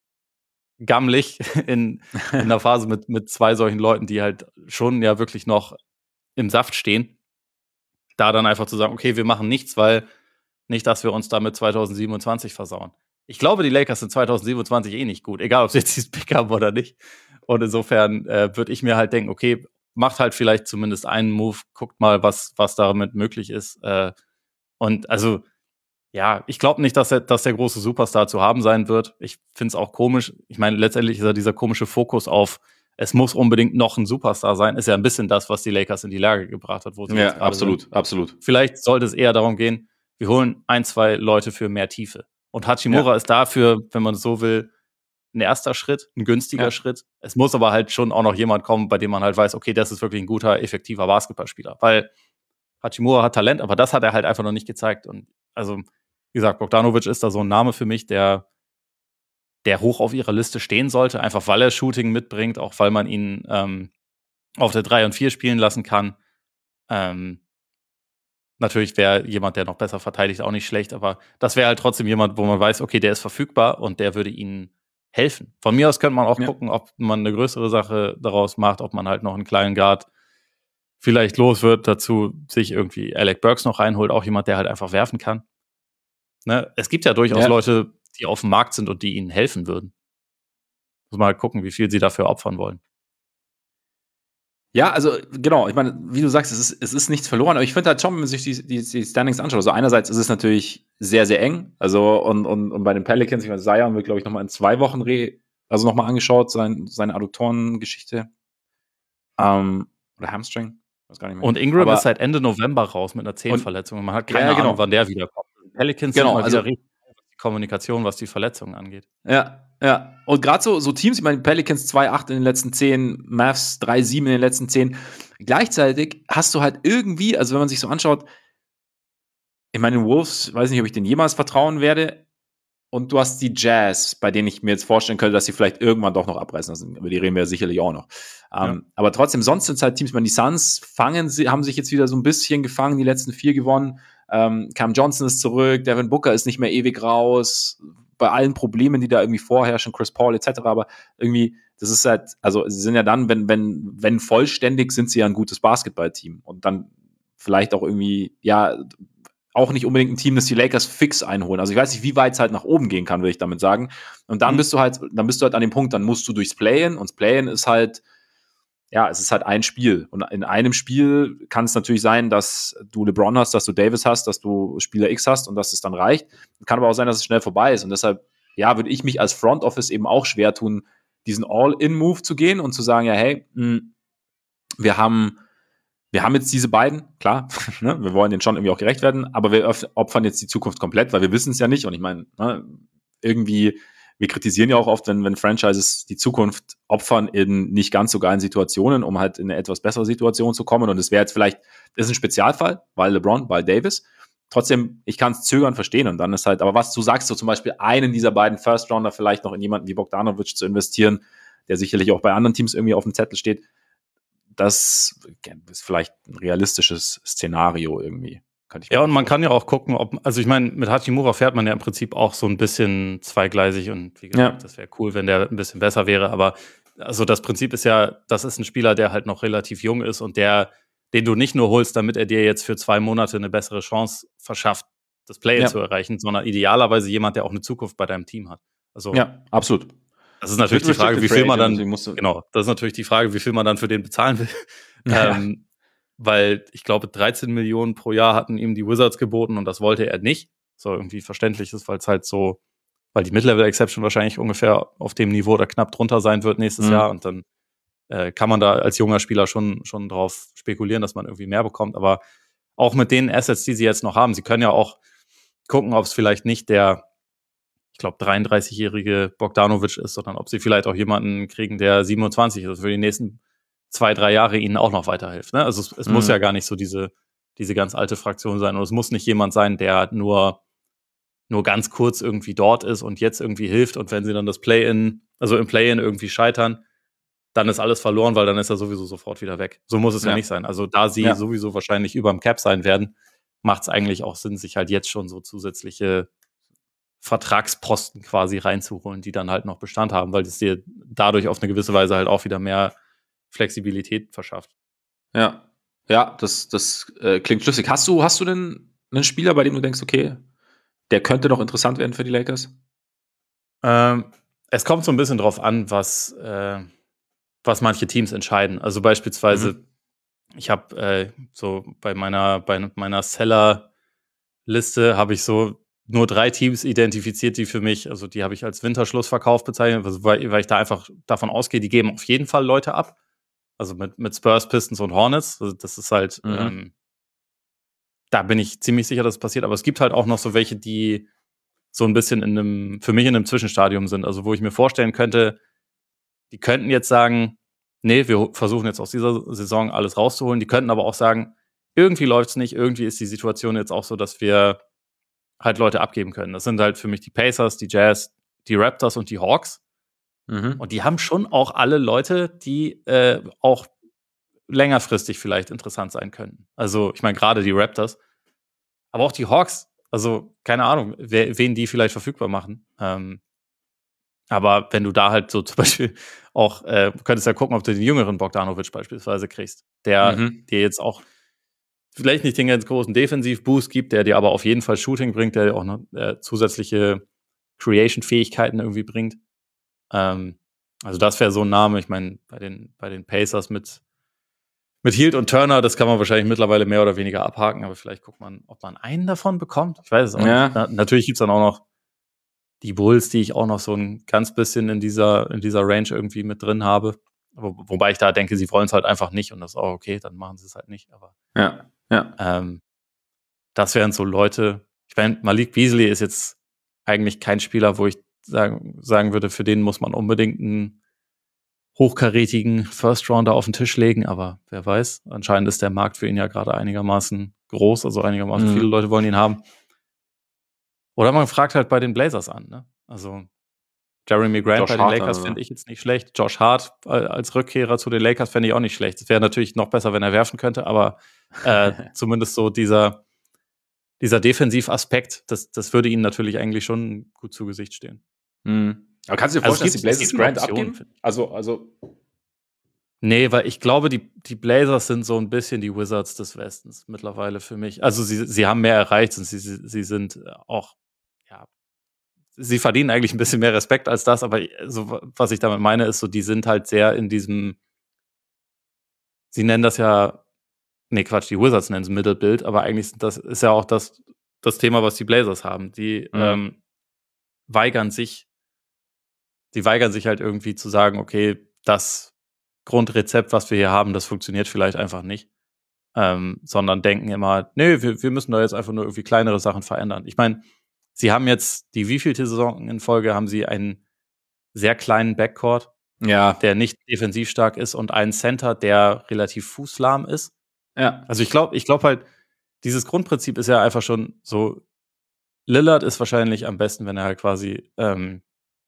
gammelig in, in einer Phase mit, mit zwei solchen Leuten, die halt schon ja wirklich noch im Saft stehen, da dann einfach zu sagen, okay, wir machen nichts, weil nicht, dass wir uns damit zweitausendsiebenundzwanzig versauen. Ich glaube, die Lakers sind zweitausendsiebenundzwanzig eh nicht gut, egal ob sie jetzt dieses Pick haben oder nicht. Und insofern äh, würde ich mir halt denken, okay, macht halt vielleicht zumindest einen Move, guckt mal, was, was damit möglich ist. Äh, und also, ja, ich glaube nicht, dass, er, dass der große Superstar zu haben sein wird. Ich finde es auch komisch. Ich meine, letztendlich ist ja dieser komische Fokus auf, es muss unbedingt noch ein Superstar sein, ist ja ein bisschen das, was die Lakers in die Lage gebracht hat. Wo sie ja, absolut, sind. absolut. Vielleicht sollte es eher darum gehen, wir holen ein, zwei Leute für mehr Tiefe. Und Hachimura ja. ist dafür, wenn man so will, ein erster Schritt, ein günstiger ja. Schritt. Es muss aber halt schon auch noch jemand kommen, bei dem man halt weiß, okay, das ist wirklich ein guter, effektiver Basketballspieler. Weil Hachimura hat Talent, aber das hat er halt einfach noch nicht gezeigt. Und also, wie gesagt, Bogdanovic ist da so ein Name für mich, der, der hoch auf ihrer Liste stehen sollte, einfach weil er Shooting mitbringt, auch weil man ihn ähm, auf der drei und vier spielen lassen kann. Ähm, Natürlich wäre jemand, der noch besser verteidigt, auch nicht schlecht, aber das wäre halt trotzdem jemand, wo man weiß, okay, der ist verfügbar und der würde ihnen helfen. Von mir aus könnte man auch ja. gucken, ob man eine größere Sache daraus macht, ob man halt noch einen kleinen Guard vielleicht los wird, dazu sich irgendwie Alec Burks noch reinholt, auch jemand, der halt einfach werfen kann. Ne? Es gibt ja durchaus ja. Leute, die auf dem Markt sind und die ihnen helfen würden. Muss man halt gucken, wie viel sie dafür opfern wollen. Ja, also genau, ich meine, wie du sagst, es ist, es ist nichts verloren, aber ich finde halt schon, wenn man sich die, die, die Standings anschaut, also einerseits ist es natürlich sehr, sehr eng, also und, und, und bei den Pelicans, ich meine, Zion wird, glaube ich, nochmal in zwei Wochen re, also nochmal angeschaut, sein, seine Adduktorengeschichte ähm, oder Hamstring, weiß gar nicht mehr. Und Ingram aber, ist seit Ende November raus mit einer Zehenverletzung und man hat keine ja, genau. Ahnung, wann der wiederkommt. Die Pelicans genau, sind mal also wieder richtig die Kommunikation, was die Verletzungen angeht. Ja, ja. Und gerade so, so Teams, ich meine, Pelicans zwei acht in den letzten zehn, Mavs drei sieben in den letzten zehn. Gleichzeitig hast du halt irgendwie, also wenn man sich so anschaut, ich meine, den Wolves, weiß nicht, ob ich denen jemals vertrauen werde. Und du hast die Jazz, bei denen ich mir jetzt vorstellen könnte, dass sie vielleicht irgendwann doch noch abreißen lassen. Über die reden wir ja sicherlich auch noch. Ja. Ähm, aber trotzdem, sonst sind es halt Teams, ich meine, die Suns fangen, haben sich jetzt wieder so ein bisschen gefangen, die letzten vier gewonnen. Ähm, Cam Johnson ist zurück, Devin Booker ist nicht mehr ewig raus. Bei allen Problemen, die da irgendwie vorherrschen, Chris Paul et cetera. Aber irgendwie, das ist halt, also sie sind ja dann, wenn, wenn, wenn vollständig, sind sie ja ein gutes Basketballteam. Und dann vielleicht auch irgendwie, ja, auch nicht unbedingt ein Team, das die Lakers fix einholen. Also ich weiß nicht, wie weit es halt nach oben gehen kann, will ich damit sagen. Und dann mhm. bist du halt, dann bist du halt an dem Punkt, dann musst du durchs Play-In und das Play-In ist halt, ja, es ist halt ein Spiel. Und in einem Spiel kann es natürlich sein, dass du LeBron hast, dass du Davis hast, dass du Spieler X hast und dass es dann reicht. Kann aber auch sein, dass es schnell vorbei ist. Und deshalb, ja, würde ich mich als Front Office eben auch schwer tun, diesen All-In-Move zu gehen und zu sagen, ja, hey, mh, wir haben Wir haben jetzt diese beiden, klar, ne, wir wollen denen schon irgendwie auch gerecht werden, aber wir opfern jetzt die Zukunft komplett, weil wir wissen es ja nicht. Und ich meine, ne, irgendwie, wir kritisieren ja auch oft, wenn, wenn Franchises die Zukunft opfern in nicht ganz so geilen Situationen, um halt in eine etwas bessere Situation zu kommen. Und es wäre jetzt vielleicht, das ist ein Spezialfall, weil LeBron, weil Davis. Trotzdem, ich kann es zögern verstehen. Und dann ist halt, aber was du sagst, so zum Beispiel einen dieser beiden First-Rounder vielleicht noch in jemanden wie Bogdanovic zu investieren, der sicherlich auch bei anderen Teams irgendwie auf dem Zettel steht, das ist vielleicht ein realistisches Szenario irgendwie. Könnte ich ja, und man kann ja auch gucken, ob, also ich meine, mit Hachimura fährt man ja im Prinzip auch so ein bisschen zweigleisig und wie gesagt, ja. das wäre cool, wenn der ein bisschen besser wäre, aber also das Prinzip ist ja, das ist ein Spieler, der halt noch relativ jung ist und der, den du nicht nur holst, damit er dir jetzt für zwei Monate eine bessere Chance verschafft, das Play-In ja. zu erreichen, sondern idealerweise jemand, der auch eine Zukunft bei deinem Team hat. Also ja, absolut. Das ist natürlich die Frage, wie viel man dann, genau, das ist natürlich die Frage, wie viel man dann für den bezahlen will. Ja. Ähm, weil ich glaube, dreizehn Millionen pro Jahr hatten ihm die Wizards geboten und das wollte er nicht. So irgendwie verständlich ist, weil es halt so, weil die Mid-Level-Exception wahrscheinlich ungefähr auf dem Niveau oder knapp drunter sein wird nächstes mhm. Jahr und dann äh, kann man da als junger Spieler schon, schon drauf spekulieren, dass man irgendwie mehr bekommt. Aber auch mit den Assets, die sie jetzt noch haben, sie können ja auch gucken, ob es vielleicht nicht der ich glaube, dreiunddreißigjährige Bogdanovic ist, sondern ob sie vielleicht auch jemanden kriegen, der siebenundzwanzig ist, für die nächsten zwei, drei Jahre ihnen auch noch weiterhilft. Ne? Also es, es mhm. muss ja gar nicht so diese, diese ganz alte Fraktion sein. Und es muss nicht jemand sein, der nur, nur ganz kurz irgendwie dort ist und jetzt irgendwie hilft. Und wenn sie dann das Play-In, also im Play-In irgendwie scheitern, dann ist alles verloren, weil dann ist er sowieso sofort wieder weg. So muss es ja, ja nicht sein. Also da sie ja. sowieso wahrscheinlich überm Cap sein werden, macht es eigentlich auch Sinn, sich halt jetzt schon so zusätzliche Vertragsposten quasi reinzuholen, die dann halt noch Bestand haben, weil es dir dadurch auf eine gewisse Weise halt auch wieder mehr Flexibilität verschafft. Ja, ja, das, das äh, klingt schlüssig. Hast du, hast du denn einen Spieler, bei dem du denkst, okay, der könnte noch interessant werden für die Lakers? Ähm, es kommt so ein bisschen drauf an, was, äh, was manche Teams entscheiden. Also beispielsweise, mhm. ich habe äh, so bei meiner, bei meiner Seller-Liste habe ich so nur drei Teams identifiziert, die für mich, also die habe ich als Winterschlussverkauf bezeichnet, also weil, weil ich da einfach davon ausgehe, die geben auf jeden Fall Leute ab. Also mit, mit Spurs, Pistons und Hornets. Also das ist halt, mhm. ähm, da bin ich ziemlich sicher, dass es passiert. Aber es gibt halt auch noch so welche, die so ein bisschen in einem, für mich in einem Zwischenstadium sind. Also wo ich mir vorstellen könnte, die könnten jetzt sagen, nee, wir versuchen jetzt aus dieser Saison alles rauszuholen. Die könnten aber auch sagen, irgendwie läuft es nicht, irgendwie ist die Situation jetzt auch so, dass wir halt Leute abgeben können. Das sind halt für mich die Pacers, die Jazz, die Raptors und die Hawks. Mhm. Und die haben schon auch alle Leute, die äh, auch längerfristig vielleicht interessant sein könnten. Also ich meine gerade die Raptors, aber auch die Hawks. Also keine Ahnung, wer, wen die vielleicht verfügbar machen. Ähm, aber wenn du da halt so zum Beispiel auch, äh, könntest ja gucken, ob du den jüngeren Bogdanovic beispielsweise kriegst, der mhm. dir jetzt auch vielleicht nicht den ganz großen Defensiv-Boost gibt, der dir aber auf jeden Fall Shooting bringt, der dir auch noch äh, zusätzliche Creation-Fähigkeiten irgendwie bringt. Ähm, also das wäre so ein Name. Ich meine, bei den, bei den Pacers mit, mit Hield und Turner, das kann man wahrscheinlich mittlerweile mehr oder weniger abhaken, aber vielleicht guckt man, ob man einen davon bekommt. Ich weiß es auch ja. nicht. Na, natürlich gibt's dann auch noch die Bulls, die ich auch noch so ein ganz bisschen in dieser, in dieser Range irgendwie mit drin habe. Wo, wobei ich da denke, sie wollen es halt einfach nicht und das ist auch okay, dann machen sie es halt nicht. Aber ja. Ja. Ähm, das wären so Leute, ich meine, Malik Beasley ist jetzt eigentlich kein Spieler, wo ich sagen, sagen würde, für den muss man unbedingt einen hochkarätigen First-Rounder auf den Tisch legen, aber wer weiß, anscheinend ist der Markt für ihn ja gerade einigermaßen groß, also einigermaßen mhm. viele Leute wollen ihn haben. Oder man fragt halt bei den Blazers an, ne? Also Jeremy Grant Josh bei den Hart, Lakers finde ich jetzt nicht schlecht. Josh Hart als Rückkehrer zu den Lakers fände ich auch nicht schlecht. Es wäre natürlich noch besser, wenn er werfen könnte, aber äh, zumindest so dieser, dieser Defensivaspekt, das, das würde ihnen natürlich eigentlich schon gut zu Gesicht stehen. Mhm. Aber kannst du dir vorstellen, also dass die Blazers Grant abgeben? Also, also Nee, weil ich glaube, die, die Blazers sind so ein bisschen die Wizards des Westens mittlerweile für mich. Also sie, sie haben mehr erreicht und sie, sie, sie sind auch, ja, sie verdienen eigentlich ein bisschen mehr Respekt als das, aber so, was ich damit meine, ist so, die sind halt sehr in diesem, sie nennen das ja, nee, Quatsch, die Wizards nennen es Mittelbild, aber eigentlich sind das, ist ja auch das, das Thema, was die Blazers haben. Die Mhm. ähm, weigern sich, die weigern sich halt irgendwie zu sagen, okay, das Grundrezept, was wir hier haben, das funktioniert vielleicht einfach nicht. Ähm, sondern denken immer, nee, wir, wir müssen da jetzt einfach nur irgendwie kleinere Sachen verändern. Ich meine, sie haben jetzt die wievielte Saison in Folge haben sie einen sehr kleinen Backcourt, Ja. der nicht defensiv stark ist und einen Center, der relativ fußlahm ist. Ja. Also ich glaube, ich glaube halt, dieses Grundprinzip ist ja einfach schon so, Lillard ist wahrscheinlich am besten, wenn er halt quasi, ähm,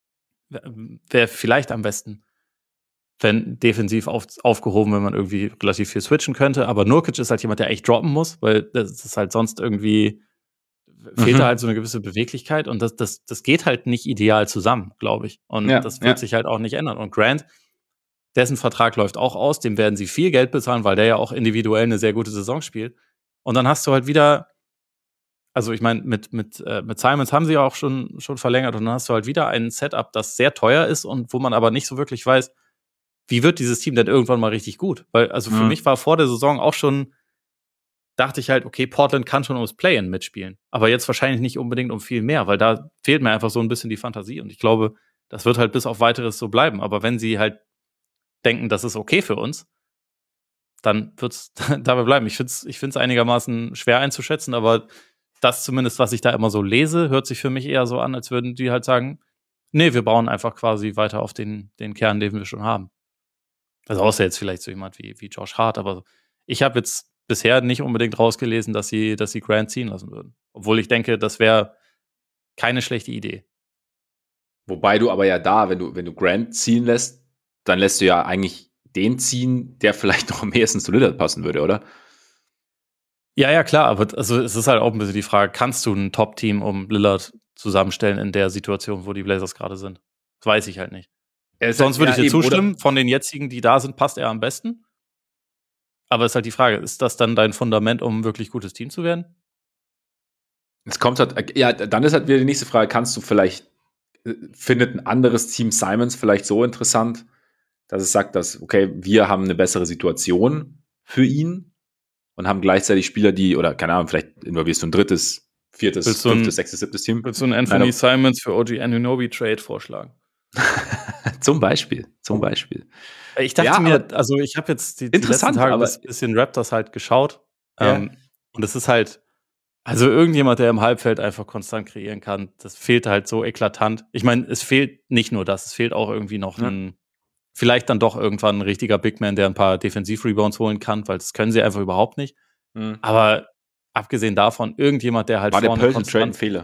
wäre vielleicht am besten, wenn defensiv auf, aufgehoben, wenn man irgendwie relativ viel switchen könnte. Aber Nurkic ist halt jemand, der echt droppen muss, weil das ist halt sonst irgendwie, fehlt Mhm. da halt so eine gewisse Beweglichkeit und das, das, das geht halt nicht ideal zusammen, glaube ich. Und Ja, das wird ja. sich halt auch nicht ändern. Und Grant, dessen Vertrag läuft auch aus, dem werden sie viel Geld bezahlen, weil der ja auch individuell eine sehr gute Saison spielt. Und dann hast du halt wieder, also ich meine, mit, mit, äh, mit Simons haben sie ja auch schon, schon verlängert und dann hast du halt wieder ein Setup, das sehr teuer ist und wo man aber nicht so wirklich weiß, wie wird dieses Team denn irgendwann mal richtig gut? Weil, also für Mhm. mich war vor der Saison auch schon, dachte ich halt, okay, Portland kann schon ums Play-In mitspielen. Aber jetzt wahrscheinlich nicht unbedingt um viel mehr, weil da fehlt mir einfach so ein bisschen die Fantasie. Und ich glaube, das wird halt bis auf Weiteres so bleiben. Aber wenn sie halt denken, das ist okay für uns, dann wird es dabei bleiben. Ich finde es ich find's einigermaßen schwer einzuschätzen, aber das zumindest, was ich da immer so lese, hört sich für mich eher so an, als würden die halt sagen, nee, wir bauen einfach quasi weiter auf den, den Kern, den wir schon haben. Also außer jetzt vielleicht so jemand wie, wie Josh Hart, aber ich habe jetzt bisher nicht unbedingt rausgelesen, dass sie, dass sie Grant ziehen lassen würden. Obwohl ich denke, das wäre keine schlechte Idee. Wobei du aber ja da, wenn du, wenn du Grant ziehen lässt, dann lässt du ja eigentlich den ziehen, der vielleicht noch am ehesten zu Lillard passen würde, oder? Ja, ja, klar, aber also es ist halt auch ein bisschen die Frage, kannst du ein Top-Team um Lillard zusammenstellen in der Situation, wo die Blazers gerade sind? Das weiß ich halt nicht. Sonst würde ich dir zustimmen, von den jetzigen, die da sind, passt er am besten. Aber es ist halt die Frage, ist das dann dein Fundament, um ein wirklich gutes Team zu werden? Es kommt halt, ja, dann ist halt wieder die nächste Frage, kannst du vielleicht, findet ein anderes Team Simons vielleicht so interessant, dass es sagt, dass, okay, wir haben eine bessere Situation für ihn und haben gleichzeitig Spieler, die, oder keine Ahnung, vielleicht involvierst du ein drittes, viertes, Willst du fünftes, ein- sechstes, siebtes Team. Willst du einen Anthony Nein, Simons für O G Anunoby Trade vorschlagen? Zum Beispiel, zum Beispiel. Ich dachte Ja, mir, aber- also ich habe jetzt die, die letzten Interessant, Tage aber- ein bisschen Raptors halt geschaut. Ja. Ähm, und es ist halt, also irgendjemand, der im Halbfeld einfach konstant kreieren kann, das fehlt halt so eklatant. Ich meine, es fehlt nicht nur das, es fehlt auch irgendwie noch Ja. ein, vielleicht dann doch irgendwann ein richtiger Big Man, der ein paar Defensiv-Rebounds holen kann, weil das können sie einfach überhaupt nicht. Mhm. Aber abgesehen davon, irgendjemand, der halt War der vorne Pölten Trade ein konstant... Fehler?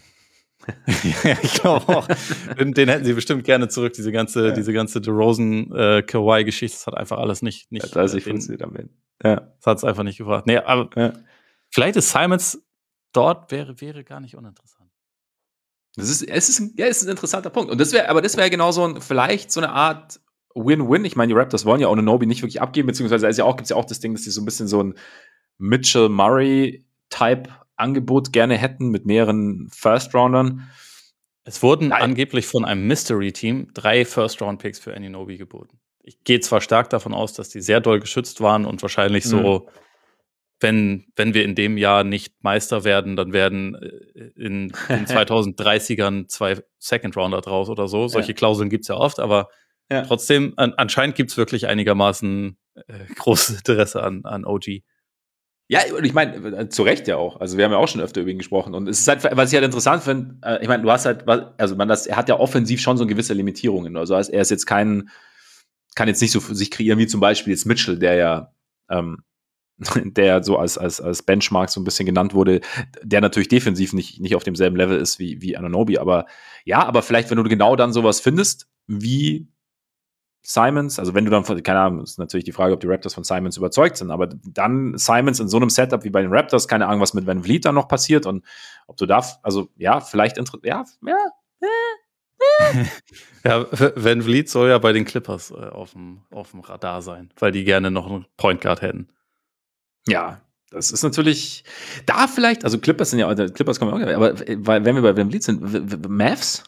Ja, ich glaube auch. Den, den hätten sie bestimmt gerne zurück. Diese ganze, Ja. diese ganze DeRozan-Kawhi-Geschichte, das hat einfach alles nicht, nicht Das heißt, äh, ich den, funktioniert am Ende. Ja. das hat es einfach nicht gebracht. Nee, aber Ja. vielleicht ist Simons dort, wäre, wäre gar nicht uninteressant. Das ist, es ist, ein, ja, es ist ein interessanter Punkt. Und das wäre, aber das wäre genau so ein, vielleicht so eine Art Win-Win. Ich meine, die Raptors wollen ja Anunoby nicht wirklich abgeben, beziehungsweise ist ja auch, gibt es ja auch das Ding, dass sie so ein bisschen so ein Mitchell Murray-Type-Angebot gerne hätten mit mehreren First-Roundern. Es wurden Nein. angeblich von einem Mystery-Team drei First-Round-Picks für Anunoby geboten. Ich gehe zwar stark davon aus, dass die sehr doll geschützt waren und wahrscheinlich so, wenn, wenn wir in dem Jahr nicht Meister werden, dann werden äh, in den zweitausenddreißigern zwei Second-Rounder draus oder so. Solche Ja. Klauseln gibt's ja oft, aber Ja. trotzdem, an, anscheinend gibt's wirklich einigermaßen äh, großes Interesse an, an O G. Ja, und ich meine, zu Recht ja auch. Also wir haben ja auch schon öfter über ihn gesprochen. Und es ist halt, was ich halt interessant finde, äh, ich meine, du hast halt, also man das, er hat ja offensiv schon so gewisse Limitierungen. Also er ist jetzt kein, kann jetzt nicht so für sich kreieren wie zum Beispiel jetzt Mitchell, der ja, ähm, der so als, als, als Benchmark so ein bisschen genannt wurde, der natürlich defensiv nicht, nicht auf demselben Level ist wie, wie Anunoby. Aber ja, aber vielleicht, wenn du genau dann sowas findest, wie Simons, also wenn du dann, keine Ahnung, ist natürlich die Frage, ob die Raptors von Simons überzeugt sind, aber dann Simons in so einem Setup wie bei den Raptors, keine Ahnung, was mit Van Vliet dann noch passiert und ob du da, also ja, vielleicht, ja, ja, Ja, Van Vliet soll ja bei den Clippers äh, auf dem auf dem Radar sein, weil die gerne noch einen Point Guard hätten. Ja, das ist natürlich da vielleicht, also Clippers sind ja, also Clippers kommen ja auch, aber weil, wenn wir bei Van Vliet sind, w- w- Mavs,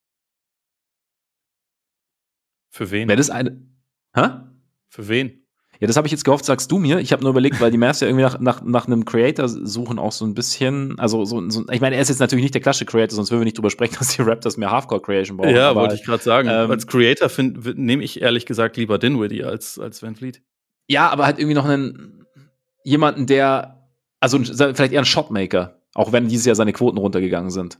Für wen? wäre das eine, hä? Für wen? Ja, das habe ich jetzt gehofft, sagst du mir. Ich habe nur überlegt, weil die Mavs ja irgendwie nach, nach, nach einem Creator suchen, auch so ein bisschen. Also, so, so, ich meine, er ist jetzt natürlich nicht der klassische Creator, sonst würden wir nicht drüber sprechen, dass die Raptors mehr Halfcourt-Creation brauchen. Ja, aber, wollte ich gerade sagen. ähm, als Creator find- nehme ich ehrlich gesagt lieber Dinwiddie als, als Van Vliet. Ja, aber halt irgendwie noch einen jemanden, der, also vielleicht eher ein Shotmaker, auch wenn dieses Jahr seine Quoten runtergegangen sind.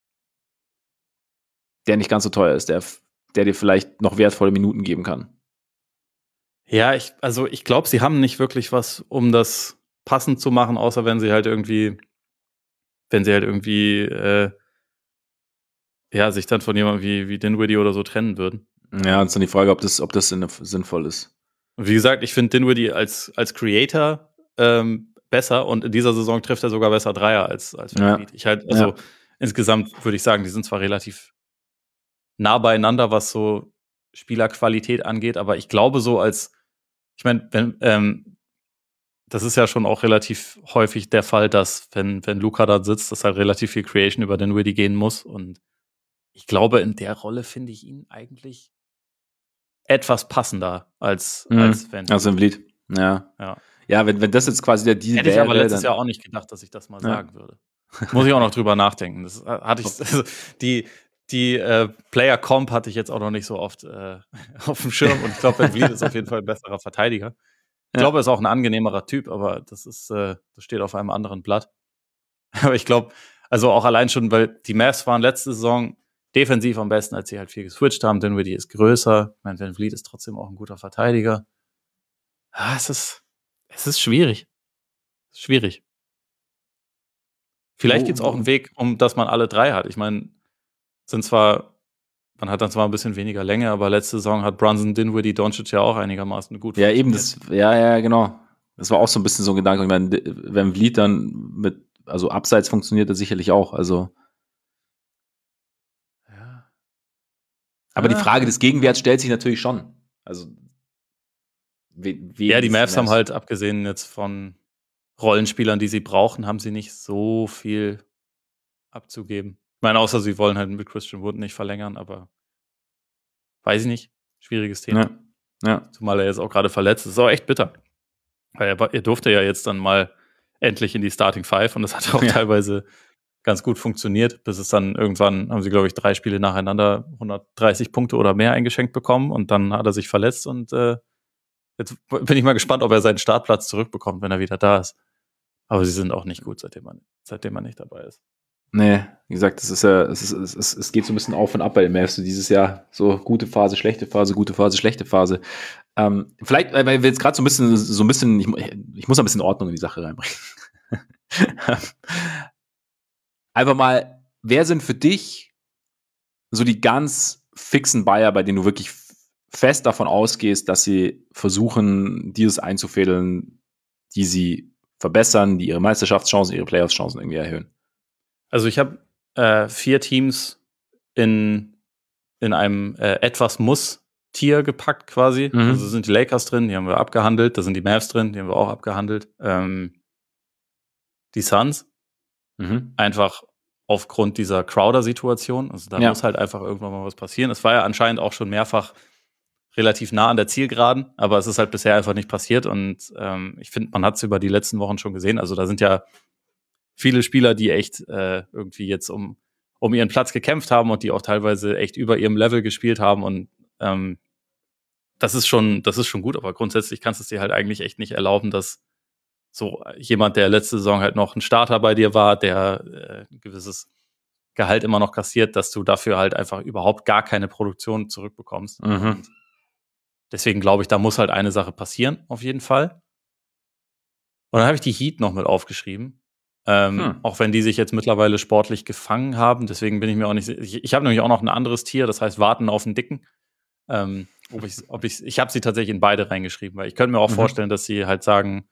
Der nicht ganz so teuer ist, der, der dir vielleicht noch wertvolle Minuten geben kann. Ja, ich, also ich glaube, sie haben nicht wirklich was, um das passend zu machen, außer wenn sie halt irgendwie, wenn sie halt irgendwie, äh, ja, sich dann von jemandem wie, wie Dinwiddie oder so trennen würden. Ja, ist dann die Frage, ob das, ob das sinnvoll ist. Und wie gesagt, ich finde Dinwiddie als, als Creator ähm, besser und in dieser Saison trifft er sogar besser Dreier als, als Van Vliet. Ja. Ich halt, also ja. Insgesamt würde ich sagen, die sind zwar relativ nah beieinander, was so Spielerqualität angeht, aber ich glaube so als, ich meine, wenn, ähm, das ist ja schon auch relativ häufig der Fall, dass wenn, wenn Luka da sitzt, dass halt relativ viel Creation über Dinwiddie gehen muss und ich glaube, in der Rolle finde ich ihn eigentlich etwas passender als, mhm. als Van Vliet. Als Van Vliet. Ja. Ja. Ja, wenn, wenn das jetzt quasi der Deal wäre. Hätte ich wäre, aber letztes dann Jahr auch nicht gedacht, dass ich das mal ja. sagen würde. Muss ich auch noch drüber nachdenken. Das hatte ich, also die, die äh, Player-Comp hatte ich jetzt auch noch nicht so oft äh, auf dem Schirm und ich glaube, Van Vliet ist auf jeden Fall ein besserer Verteidiger. Ich glaube, er ist auch ein angenehmerer Typ, aber das ist, äh, das steht auf einem anderen Blatt. Aber ich glaube, also auch allein schon, weil die Mavs waren letzte Saison defensiv am besten, als sie halt viel geswitcht haben. Dinwiddie ist größer. Ich meine, Van Vliet ist trotzdem auch ein guter Verteidiger. Ja, es ist, es ist schwierig. Schwierig. Vielleicht gibt es auch einen Weg, um dass man alle drei hat. Ich meine, sind zwar, man hat dann zwar ein bisschen weniger Länge, aber letzte Saison hat Brunson, Dinwiddie, Doncic ja auch einigermaßen gut Ja, eben, das, ja, ja, genau. Das war auch so ein bisschen so ein Gedanke. Ich meine, wenn Vliet dann mit, also abseits funktioniert das sicherlich auch, also. Ja. Aber ja, die Frage des Gegenwerts stellt sich natürlich schon. Also, we, ja, die Mavs haben halt, abgesehen jetzt von Rollenspielern, die sie brauchen, haben sie nicht so viel abzugeben. Ich meine, außer sie wollen halt mit Christian Wood nicht verlängern, aber weiß ich nicht. Schwieriges Thema. Ja. Ja. Zumal er jetzt auch gerade verletzt ist. Das ist auch echt bitter. Weil er, er durfte ja jetzt dann mal endlich in die Starting Five und das hat auch ja. teilweise ganz gut funktioniert, bis es dann irgendwann, haben sie, glaube ich, drei Spiele nacheinander hundertdreißig Punkte oder mehr eingeschenkt bekommen und dann hat er sich verletzt und äh, jetzt bin ich mal gespannt, ob er seinen Startplatz zurückbekommt, wenn er wieder da ist. Aber sie sind auch nicht gut, seitdem man, seitdem man nicht dabei ist. Nee, wie gesagt, es ist ja, es ist, es ist, es geht so ein bisschen auf und ab bei den Mavs so dieses Jahr. So gute Phase, schlechte Phase, gute Phase, schlechte Phase. Ähm, vielleicht, weil wir jetzt gerade so ein bisschen, so ein bisschen, ich, ich muss ein bisschen Ordnung in die Sache reinbringen. Einfach mal, wer sind für dich so die ganz fixen Buyer, bei denen du wirklich fest davon ausgehst, dass sie versuchen, dieses einzufädeln, die sie verbessern, die ihre Meisterschaftschancen, ihre Playoffs-Chancen irgendwie erhöhen? Also ich habe äh, vier Teams in, in einem äh, etwas Muss-Tier gepackt quasi. Mhm. Also sind die Lakers drin, die haben wir abgehandelt. Da sind die Mavs drin, die haben wir auch abgehandelt. Ähm, die Suns. Mhm. Einfach aufgrund dieser Crowder-Situation. Also da ja. muss halt einfach irgendwann mal was passieren. Es war ja anscheinend auch schon mehrfach relativ nah an der Zielgeraden, aber es ist halt bisher einfach nicht passiert. Und ähm, ich finde, man hat es über die letzten Wochen schon gesehen. Also da sind ja viele Spieler, die echt äh, irgendwie jetzt um, um ihren Platz gekämpft haben und die auch teilweise echt über ihrem Level gespielt haben. Und ähm, das ist schon, das ist schon gut, aber grundsätzlich kannst du es dir halt eigentlich echt nicht erlauben, dass so jemand, der letzte Saison halt noch ein Starter bei dir war, der äh, ein gewisses Gehalt immer noch kassiert, dass du dafür halt einfach überhaupt gar keine Produktion zurückbekommst. Mhm. Und deswegen glaube ich, da muss halt eine Sache passieren, auf jeden Fall. Und dann habe ich die Heat noch mit aufgeschrieben. Ähm, hm. Auch wenn die sich jetzt mittlerweile sportlich gefangen haben. Deswegen bin ich mir auch nicht sicher. Ich, ich habe nämlich auch noch ein anderes Tier, das heißt warten auf den Dicken. Ähm, ob ich, ob ich, ich habe sie tatsächlich in beide reingeschrieben, weil ich könnte mir auch mhm. vorstellen, dass sie halt sagen,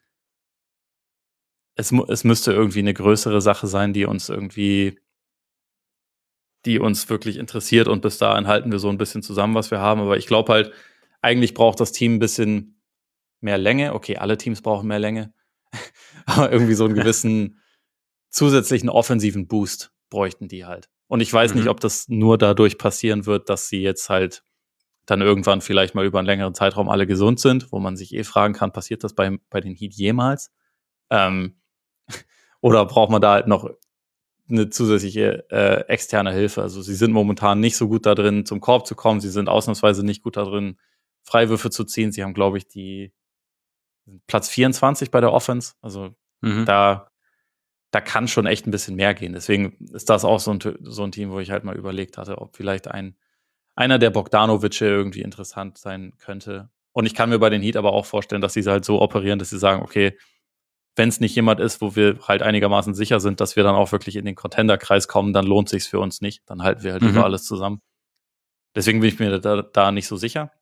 es, es müsste irgendwie eine größere Sache sein, die uns irgendwie die uns wirklich interessiert und bis dahin halten wir so ein bisschen zusammen, was wir haben. Aber ich glaube halt, eigentlich braucht das Team ein bisschen mehr Länge. Okay, alle Teams brauchen mehr Länge. Aber irgendwie so einen gewissen zusätzlichen offensiven Boost bräuchten die halt. Und ich weiß Mhm. nicht, ob das nur dadurch passieren wird, dass sie jetzt halt dann irgendwann vielleicht mal über einen längeren Zeitraum alle gesund sind, wo man sich eh fragen kann, passiert das bei, bei den Heat jemals? Ähm, oder braucht man da halt noch eine zusätzliche äh, externe Hilfe? Also sie sind momentan nicht so gut da drin, zum Korb zu kommen. Sie sind ausnahmsweise nicht gut da drin, Freiwürfe zu ziehen. Sie haben, glaube ich, die Platz vierundzwanzig bei der Offense. Also Mhm. da, da kann schon echt ein bisschen mehr gehen. Deswegen ist das auch so ein, so ein Team, wo ich halt mal überlegt hatte, ob vielleicht ein einer der Bogdanovic irgendwie interessant sein könnte. Und ich kann mir bei den Heat aber auch vorstellen, dass sie halt so operieren, dass sie sagen, okay, wenn es nicht jemand ist, wo wir halt einigermaßen sicher sind, dass wir dann auch wirklich in den Contender-Kreis kommen, dann lohnt sich's für uns nicht. Dann halten wir halt lieber Mhm. alles zusammen. Deswegen bin ich mir da, da nicht so sicher.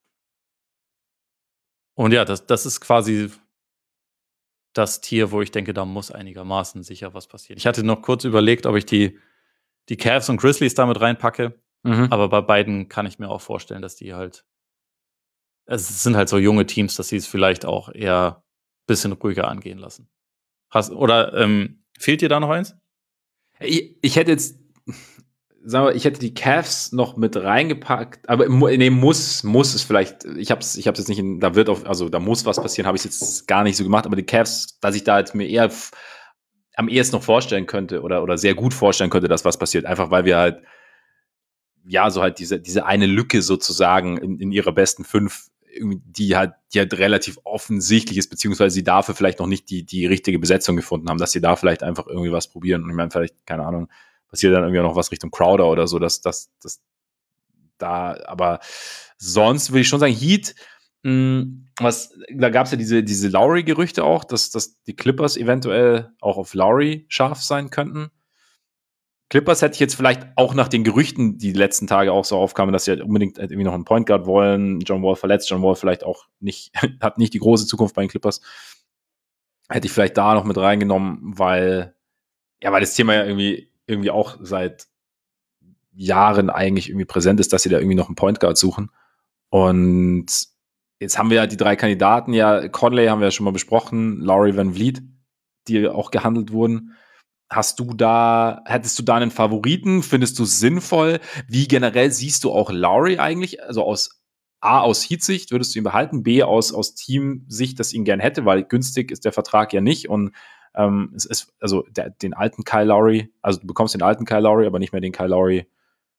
Und ja, das, das ist quasi das Tier, wo ich denke, da muss einigermaßen sicher was passieren. Ich hatte noch kurz überlegt, ob ich die, die Cavs und Grizzlies damit reinpacke. Mhm. Aber bei beiden kann ich mir auch vorstellen, dass die halt es sind halt so junge Teams, dass sie es vielleicht auch eher ein bisschen ruhiger angehen lassen. Hast, oder ähm, fehlt dir da noch eins? Ich, ich hätte jetzt, sagen wir, ich hätte die Cavs noch mit reingepackt, aber mu- nee, muss, muss es vielleicht, ich hab's, ich hab's jetzt nicht in, da wird auf, also da muss was passieren, habe ich jetzt gar nicht so gemacht, aber die Cavs, dass ich da jetzt mir eher f- am ehesten noch vorstellen könnte oder, oder sehr gut vorstellen könnte, dass was passiert, einfach weil wir halt, ja, so halt diese, diese eine Lücke sozusagen in, in ihrer besten fünf, irgendwie, die halt, die halt relativ offensichtlich ist, beziehungsweise sie dafür vielleicht noch nicht die, die richtige Besetzung gefunden haben, dass sie da vielleicht einfach irgendwie was probieren. Und ich meine, vielleicht, keine Ahnung, passiert dann irgendwie noch was Richtung Crowder oder so, dass, dass, dass da, aber sonst würde ich schon sagen, Heat, mh, was, da gab es ja diese, diese Lowry-Gerüchte auch, dass, dass die Clippers eventuell auch auf Lowry scharf sein könnten. Clippers hätte ich jetzt vielleicht auch nach den Gerüchten, die, die letzten Tage auch so aufkamen, dass sie halt unbedingt irgendwie noch einen Point Guard wollen. John Wall verletzt, John Wall vielleicht auch nicht, hat nicht die große Zukunft bei den Clippers. Hätte ich vielleicht da noch mit reingenommen, weil, ja, weil das Thema ja irgendwie, irgendwie auch seit Jahren eigentlich irgendwie präsent ist, dass sie da irgendwie noch einen Point Guard suchen. Und jetzt haben wir ja die drei Kandidaten, ja, Conley haben wir ja schon mal besprochen, Laurie Van Vliet, die auch gehandelt wurden. Hast du da, hättest du da einen Favoriten? Findest du es sinnvoll? Wie generell siehst du auch Lowry eigentlich? Also aus A, aus Heat-Sicht würdest du ihn behalten, B, aus, aus Team-Sicht, das ihn gern hätte, weil günstig ist der Vertrag ja nicht und ähm, es ist, also der, den alten Kyle Lowry, also du bekommst den alten Kyle Lowry, aber nicht mehr den Kyle Lowry,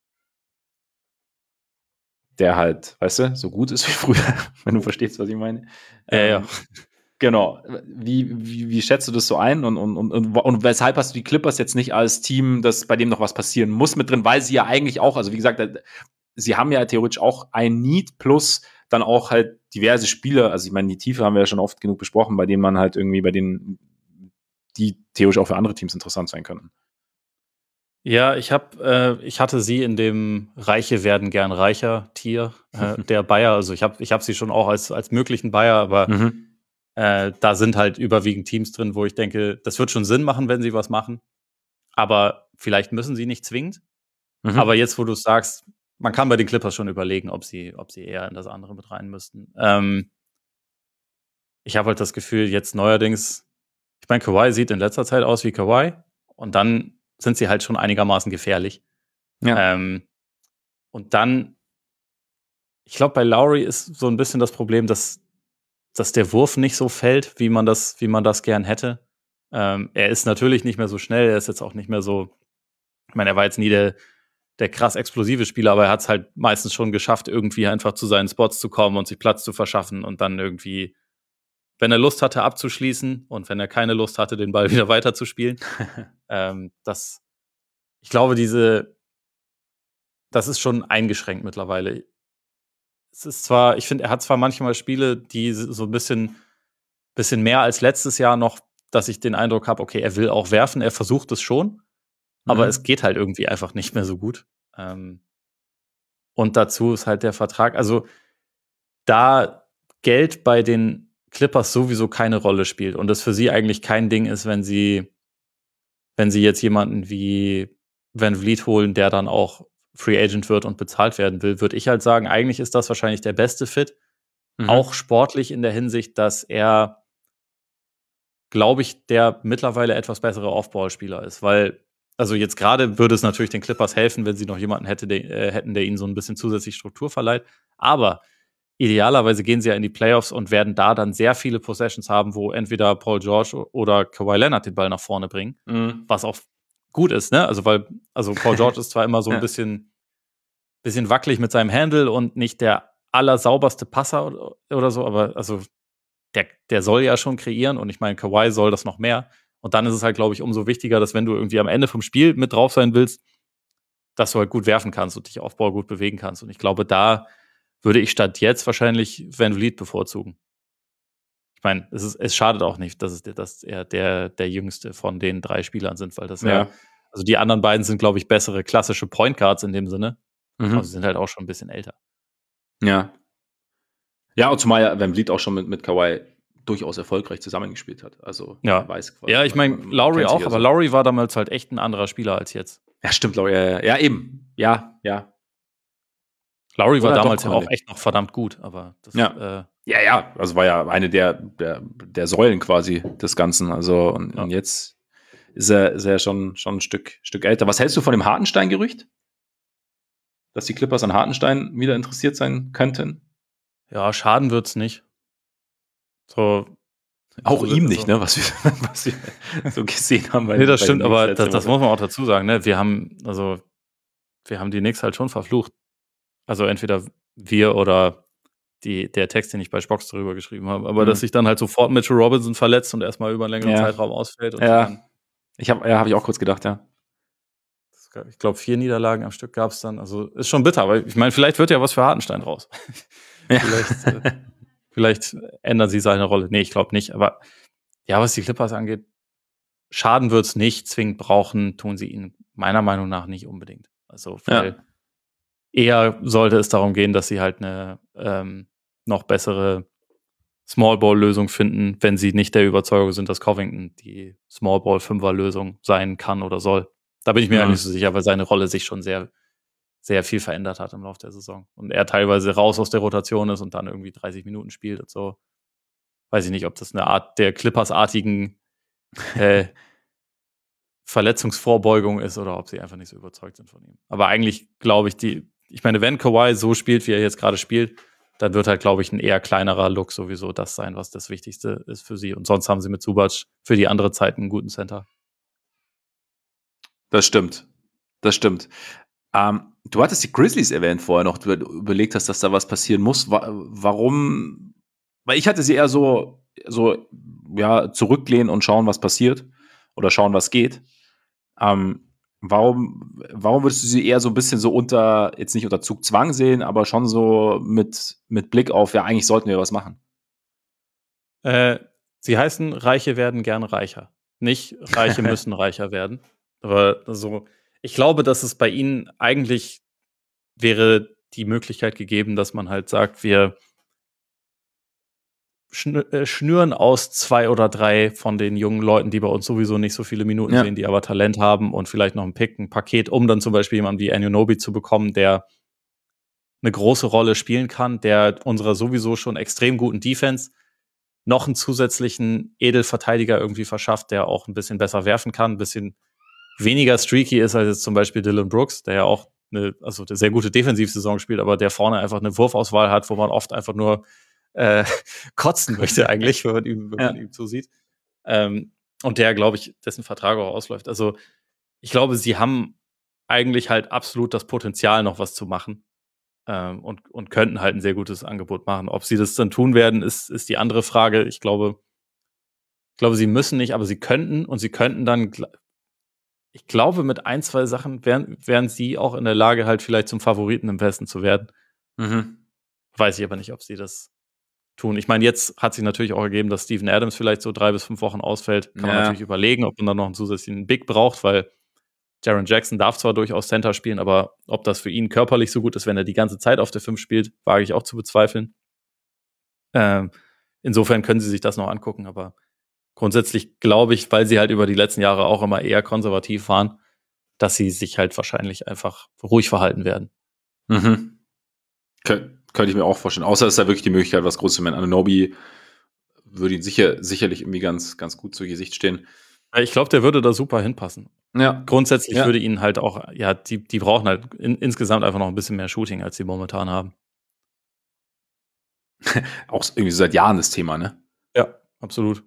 der halt, weißt du, so gut ist wie früher, wenn du verstehst, was ich meine. Ja, ja. Ähm, Genau. Wie, wie, wie schätzt du das so ein? Und, und, und, und, und weshalb hast du die Clippers jetzt nicht als Team, das bei dem noch was passieren muss, mit drin? Weil sie ja eigentlich auch, also wie gesagt, sie haben ja theoretisch auch ein Need plus dann auch halt diverse Spieler. Also ich meine, die Tiefe haben wir ja schon oft genug besprochen, bei denen man halt irgendwie, bei denen die theoretisch auch für andere Teams interessant sein könnten. Ja, ich habe, äh, ich hatte sie in dem Reiche werden gern reicher Tier äh, der Bayer. Also ich habe, ich habe sie schon auch als als möglichen Bayer, aber Mhm. äh, da sind halt überwiegend Teams drin, wo ich denke, das wird schon Sinn machen, wenn sie was machen. Aber vielleicht müssen sie nicht zwingend. Aber Mhm. jetzt, wo du sagst, man kann bei den Clippers schon überlegen, ob sie, ob sie eher in das andere mit rein müssten. Ähm, ich habe halt das Gefühl, jetzt neuerdings, ich meine, Kawhi sieht in letzter Zeit aus wie Kawhi und dann sind sie halt schon einigermaßen gefährlich. Ja. Ähm, und dann, ich glaube, bei Lowry ist so ein bisschen das Problem, dass, dass der Wurf nicht so fällt, wie man das, wie man das gern hätte. Ähm, er ist natürlich nicht mehr so schnell, er ist jetzt auch nicht mehr so, ich meine, er war jetzt nie der, der krass explosive Spieler, aber er hat es halt meistens schon geschafft, irgendwie einfach zu seinen Spots zu kommen und sich Platz zu verschaffen und dann irgendwie, wenn er Lust hatte, abzuschließen und wenn er keine Lust hatte, den Ball wieder weiterzuspielen. ähm, das, ich glaube, diese, das ist schon eingeschränkt mittlerweile. Es ist zwar, ich finde, er hat zwar manchmal Spiele, die so ein bisschen, bisschen mehr als letztes Jahr noch, dass ich den Eindruck habe, okay, er will auch werfen, er versucht es schon, aber es Mhm. geht halt irgendwie einfach nicht mehr so gut. Ähm, und dazu ist halt der Vertrag, also da Geld bei den Clippers sowieso keine Rolle spielt und es für sie eigentlich kein Ding ist, wenn sie wenn sie jetzt jemanden wie Van Vliet holen, der dann auch Free Agent wird und bezahlt werden will, würde ich halt sagen, eigentlich ist das wahrscheinlich der beste Fit. Mhm. Auch sportlich in der Hinsicht, dass er, glaube ich, der mittlerweile etwas bessere Off-Ball-Spieler ist. Weil, also jetzt gerade würde es natürlich den Clippers helfen, wenn sie noch jemanden hätte, der, äh, hätten, der ihnen so ein bisschen zusätzlich Struktur verleiht. Aber idealerweise gehen sie ja in die Playoffs und werden da dann sehr viele Possessions haben, wo entweder Paul George oder Kawhi Leonard den Ball nach vorne bringen, mhm. was auch gut ist, ne? Also, weil, also Paul George ist zwar immer so ein ja. bisschen, bisschen wackelig mit seinem Handle und nicht der allersauberste Passer oder, oder so, aber also der, der soll ja schon kreieren und ich meine, Kawhi soll das noch mehr. Und dann ist es halt, glaube ich, umso wichtiger, dass wenn du irgendwie am Ende vom Spiel mit drauf sein willst, dass du halt gut werfen kannst und dich auf Ball gut bewegen kannst. Und ich glaube, da würde ich statt jetzt wahrscheinlich Van Vliet bevorzugen. Ich meine, es, ist, es schadet auch nicht, dass, es, dass er der, der jüngste von den drei Spielern sind, weil das ja, ja also die anderen beiden sind, glaube ich, bessere klassische Point Guards in dem Sinne. Mhm. Aber sie sind halt auch schon ein bisschen älter. Ja. Ja, und zumal ja Van Vliet auch schon mit, mit Kawhi durchaus erfolgreich zusammengespielt hat. Also, ja, weiß quasi, ja ich meine, Lowry auch, aber so. Lowry war damals halt echt ein anderer Spieler als jetzt. Ja, stimmt, Lowry, ja, ja, ja eben. Ja, ja. Lowry war damals ja auch echt noch verdammt gut, aber das, ja. Äh, ja, ja, also war ja eine der, der, der Säulen quasi des Ganzen. Also, und, ja. und jetzt ist er, ist er schon, schon ein Stück, Stück älter. Was hältst du von dem Hartenstein-Gerücht? Dass die Clippers an Hartenstein wieder interessiert sein könnten? Ja, schaden wird's nicht. So. Auch so, ihm so. nicht, ne, was wir, was wir so gesehen haben. Nee, das stimmt, aber das, das muss man auch dazu sagen, ne, wir haben, also, wir haben die Knicks halt schon verflucht. Also entweder wir oder die, der Text, den ich bei Spox darüber geschrieben habe, aber mhm. dass sich dann halt sofort Mitchell Robinson verletzt und erstmal über einen längeren ja. Zeitraum ausfällt. Und ja, dann, ich habe ja, hab ich auch kurz gedacht, ja. Ich glaube, vier Niederlagen am Stück gab es dann. Also ist schon bitter, aber ich meine, vielleicht wird ja was für Hartenstein raus. Ja. vielleicht, äh, vielleicht ändern sie seine Rolle. Nee, ich glaube nicht. Aber ja, was die Clippers angeht, schaden wird's nicht. Zwingend brauchen, tun sie ihn meiner Meinung nach nicht unbedingt. Also, weil ja. eher sollte es darum gehen, dass sie halt eine ähm, noch bessere Small-Ball-Lösung finden, wenn sie nicht der Überzeugung sind, dass Covington die Small-Ball-Fünfer-Lösung sein kann oder soll. Da bin ich mir ja. nicht so sicher, weil seine Rolle sich schon sehr, sehr viel verändert hat im Laufe der Saison. Und er teilweise raus aus der Rotation ist und dann irgendwie dreißig Minuten spielt und so. Weiß ich nicht, ob das eine Art der Clippers-artigen äh, Verletzungsvorbeugung ist oder ob sie einfach nicht so überzeugt sind von ihm. Aber eigentlich glaube ich, die, ich meine, wenn Kawhi so spielt, wie er jetzt gerade spielt, dann wird halt, glaube ich, ein eher kleinerer Look sowieso das sein, was das Wichtigste ist für sie. Und sonst haben sie mit Zubac für die andere Zeit einen guten Center. Das stimmt. Das stimmt. Ähm, du hattest die Grizzlies erwähnt vorher noch, du überlegt hast, dass da was passieren muss. Warum? Weil ich hatte sie eher so, so ja, zurücklehnen und schauen, was passiert. Oder schauen, was geht. Ähm, warum, warum würdest du sie eher so ein bisschen so unter, jetzt nicht unter Zugzwang sehen, aber schon so mit, mit Blick auf, ja, eigentlich sollten wir was machen? Äh, sie heißen, Reiche werden gern reicher. Nicht Reiche müssen reicher werden. Aber also, ich glaube, dass es bei ihnen eigentlich wäre die Möglichkeit gegeben, dass man halt sagt, wir schnüren aus zwei oder drei von den jungen Leuten, die bei uns sowieso nicht so viele Minuten ja. sehen, die aber Talent haben und vielleicht noch ein Pick, ein Paket, um dann zum Beispiel jemanden wie Anunoby zu bekommen, der eine große Rolle spielen kann, der unserer sowieso schon extrem guten Defense noch einen zusätzlichen Edelverteidiger irgendwie verschafft, der auch ein bisschen besser werfen kann, ein bisschen weniger streaky ist als jetzt zum Beispiel Dillon Brooks, der ja auch eine, also eine sehr gute Defensivsaison spielt, aber der vorne einfach eine Wurfauswahl hat, wo man oft einfach nur äh, kotzen möchte eigentlich, wenn man ihm, wenn man ja. ihm zusieht. Ähm, und der, glaube ich, dessen Vertrag auch ausläuft. Also ich glaube, sie haben eigentlich halt absolut das Potenzial, noch was zu machen. Ähm, und, und könnten halt ein sehr gutes Angebot machen. Ob sie das dann tun werden, ist, ist die andere Frage. Ich glaube, ich glaube, sie müssen nicht, aber sie könnten und sie könnten dann, ich glaube, mit ein, zwei Sachen wären, wären sie auch in der Lage, halt vielleicht zum Favoriten im Westen zu werden. Mhm. Weiß ich aber nicht, ob sie das tun. Ich meine, jetzt hat sich natürlich auch ergeben, dass Steven Adams vielleicht so drei bis fünf Wochen ausfällt. Kann ja. man natürlich überlegen, ob man dann noch einen zusätzlichen Big braucht, weil Jaren Jackson darf zwar durchaus Center spielen, aber ob das für ihn körperlich so gut ist, wenn er die ganze Zeit auf der fünf spielt, wage ich auch zu bezweifeln. Ähm, insofern können sie sich das noch angucken, aber grundsätzlich glaube ich, weil sie halt über die letzten Jahre auch immer eher konservativ waren, dass sie sich halt wahrscheinlich einfach ruhig verhalten werden. Mhm. Kön könnte ich mir auch vorstellen. Außer es ist da wirklich die Möglichkeit, was Großes zu machen. Anunoby würde ihn sicher, sicherlich irgendwie ganz, ganz gut zu Gesicht stehen. Ich glaube, der würde da super hinpassen. Ja. Grundsätzlich Ja. würde ihn halt auch, ja, die, die brauchen halt in, insgesamt einfach noch ein bisschen mehr Shooting, als sie momentan haben. Auch irgendwie so seit Jahren das Thema, ne? Ja, absolut.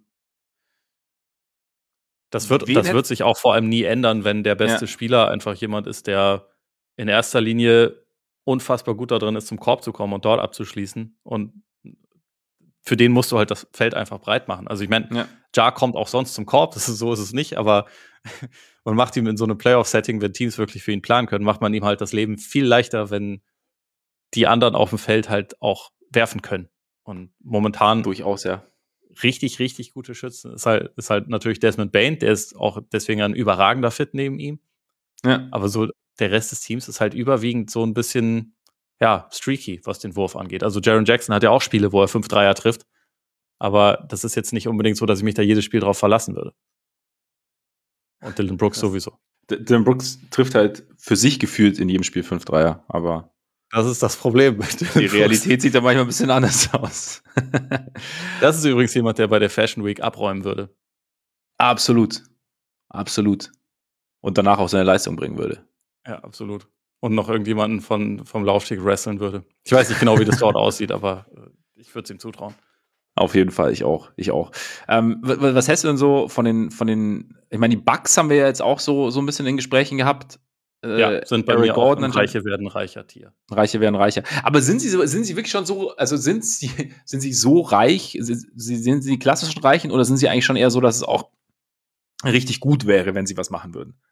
Das wird, Wen das hätt- wird sich auch vor allem nie ändern, wenn der beste Ja. Spieler einfach jemand ist, der in erster Linie unfassbar gut da drin ist, zum Korb zu kommen und dort abzuschließen. Und für den musst du halt das Feld einfach breit machen. Also ich meine, Ja. Ja kommt auch sonst zum Korb, das ist, so ist es nicht, aber man macht ihm in so einem Playoff-Setting, wenn Teams wirklich für ihn planen können, macht man ihm halt das Leben viel leichter, wenn die anderen auf dem Feld halt auch werfen können. Und momentan Durchaus, ja. richtig, richtig gute Schützen ist halt, ist halt natürlich Desmond Bane, der ist auch deswegen ein überragender Fit neben ihm. Ja. Aber so der Rest des Teams ist halt überwiegend so ein bisschen, ja, streaky, was den Wurf angeht. Also Jaren Jackson hat ja auch Spiele, wo er fünf Dreier trifft. Aber das ist jetzt nicht unbedingt so, dass ich mich da jedes Spiel drauf verlassen würde. Und Dylan Brooks Das- sowieso. D- Dylan Brooks trifft halt für sich gefühlt in jedem Spiel fünf Dreier, aber Das ist das Problem. mit Dylan die Brooks. Realität sieht da manchmal ein bisschen anders aus. Das ist übrigens jemand, der bei der Fashion Week abräumen würde. Absolut. Absolut. Und danach auch seine Leistung bringen würde. Ja, absolut. Und noch irgendjemanden von, vom Laufsteg wresteln würde. Ich weiß nicht genau, wie das dort aussieht, aber äh, ich würde es ihm zutrauen. Auf jeden Fall, ich auch, ich auch. Ähm, w- w- was hältst du denn so von den, von den, ich meine, die Bucks haben wir ja jetzt auch so, so ein bisschen in Gesprächen gehabt. Äh, Ja, sind bei Eric mir Gordon auch ein anscheinend- Reiche werden reicher Tier. Reiche werden reicher. Aber sind sie so, sind sie wirklich schon so, also sind sie, sind sie so reich, sind sie, sind sie die klassischen Reichen oder sind sie eigentlich schon eher so, dass es auch richtig gut wäre, wenn sie was machen würden?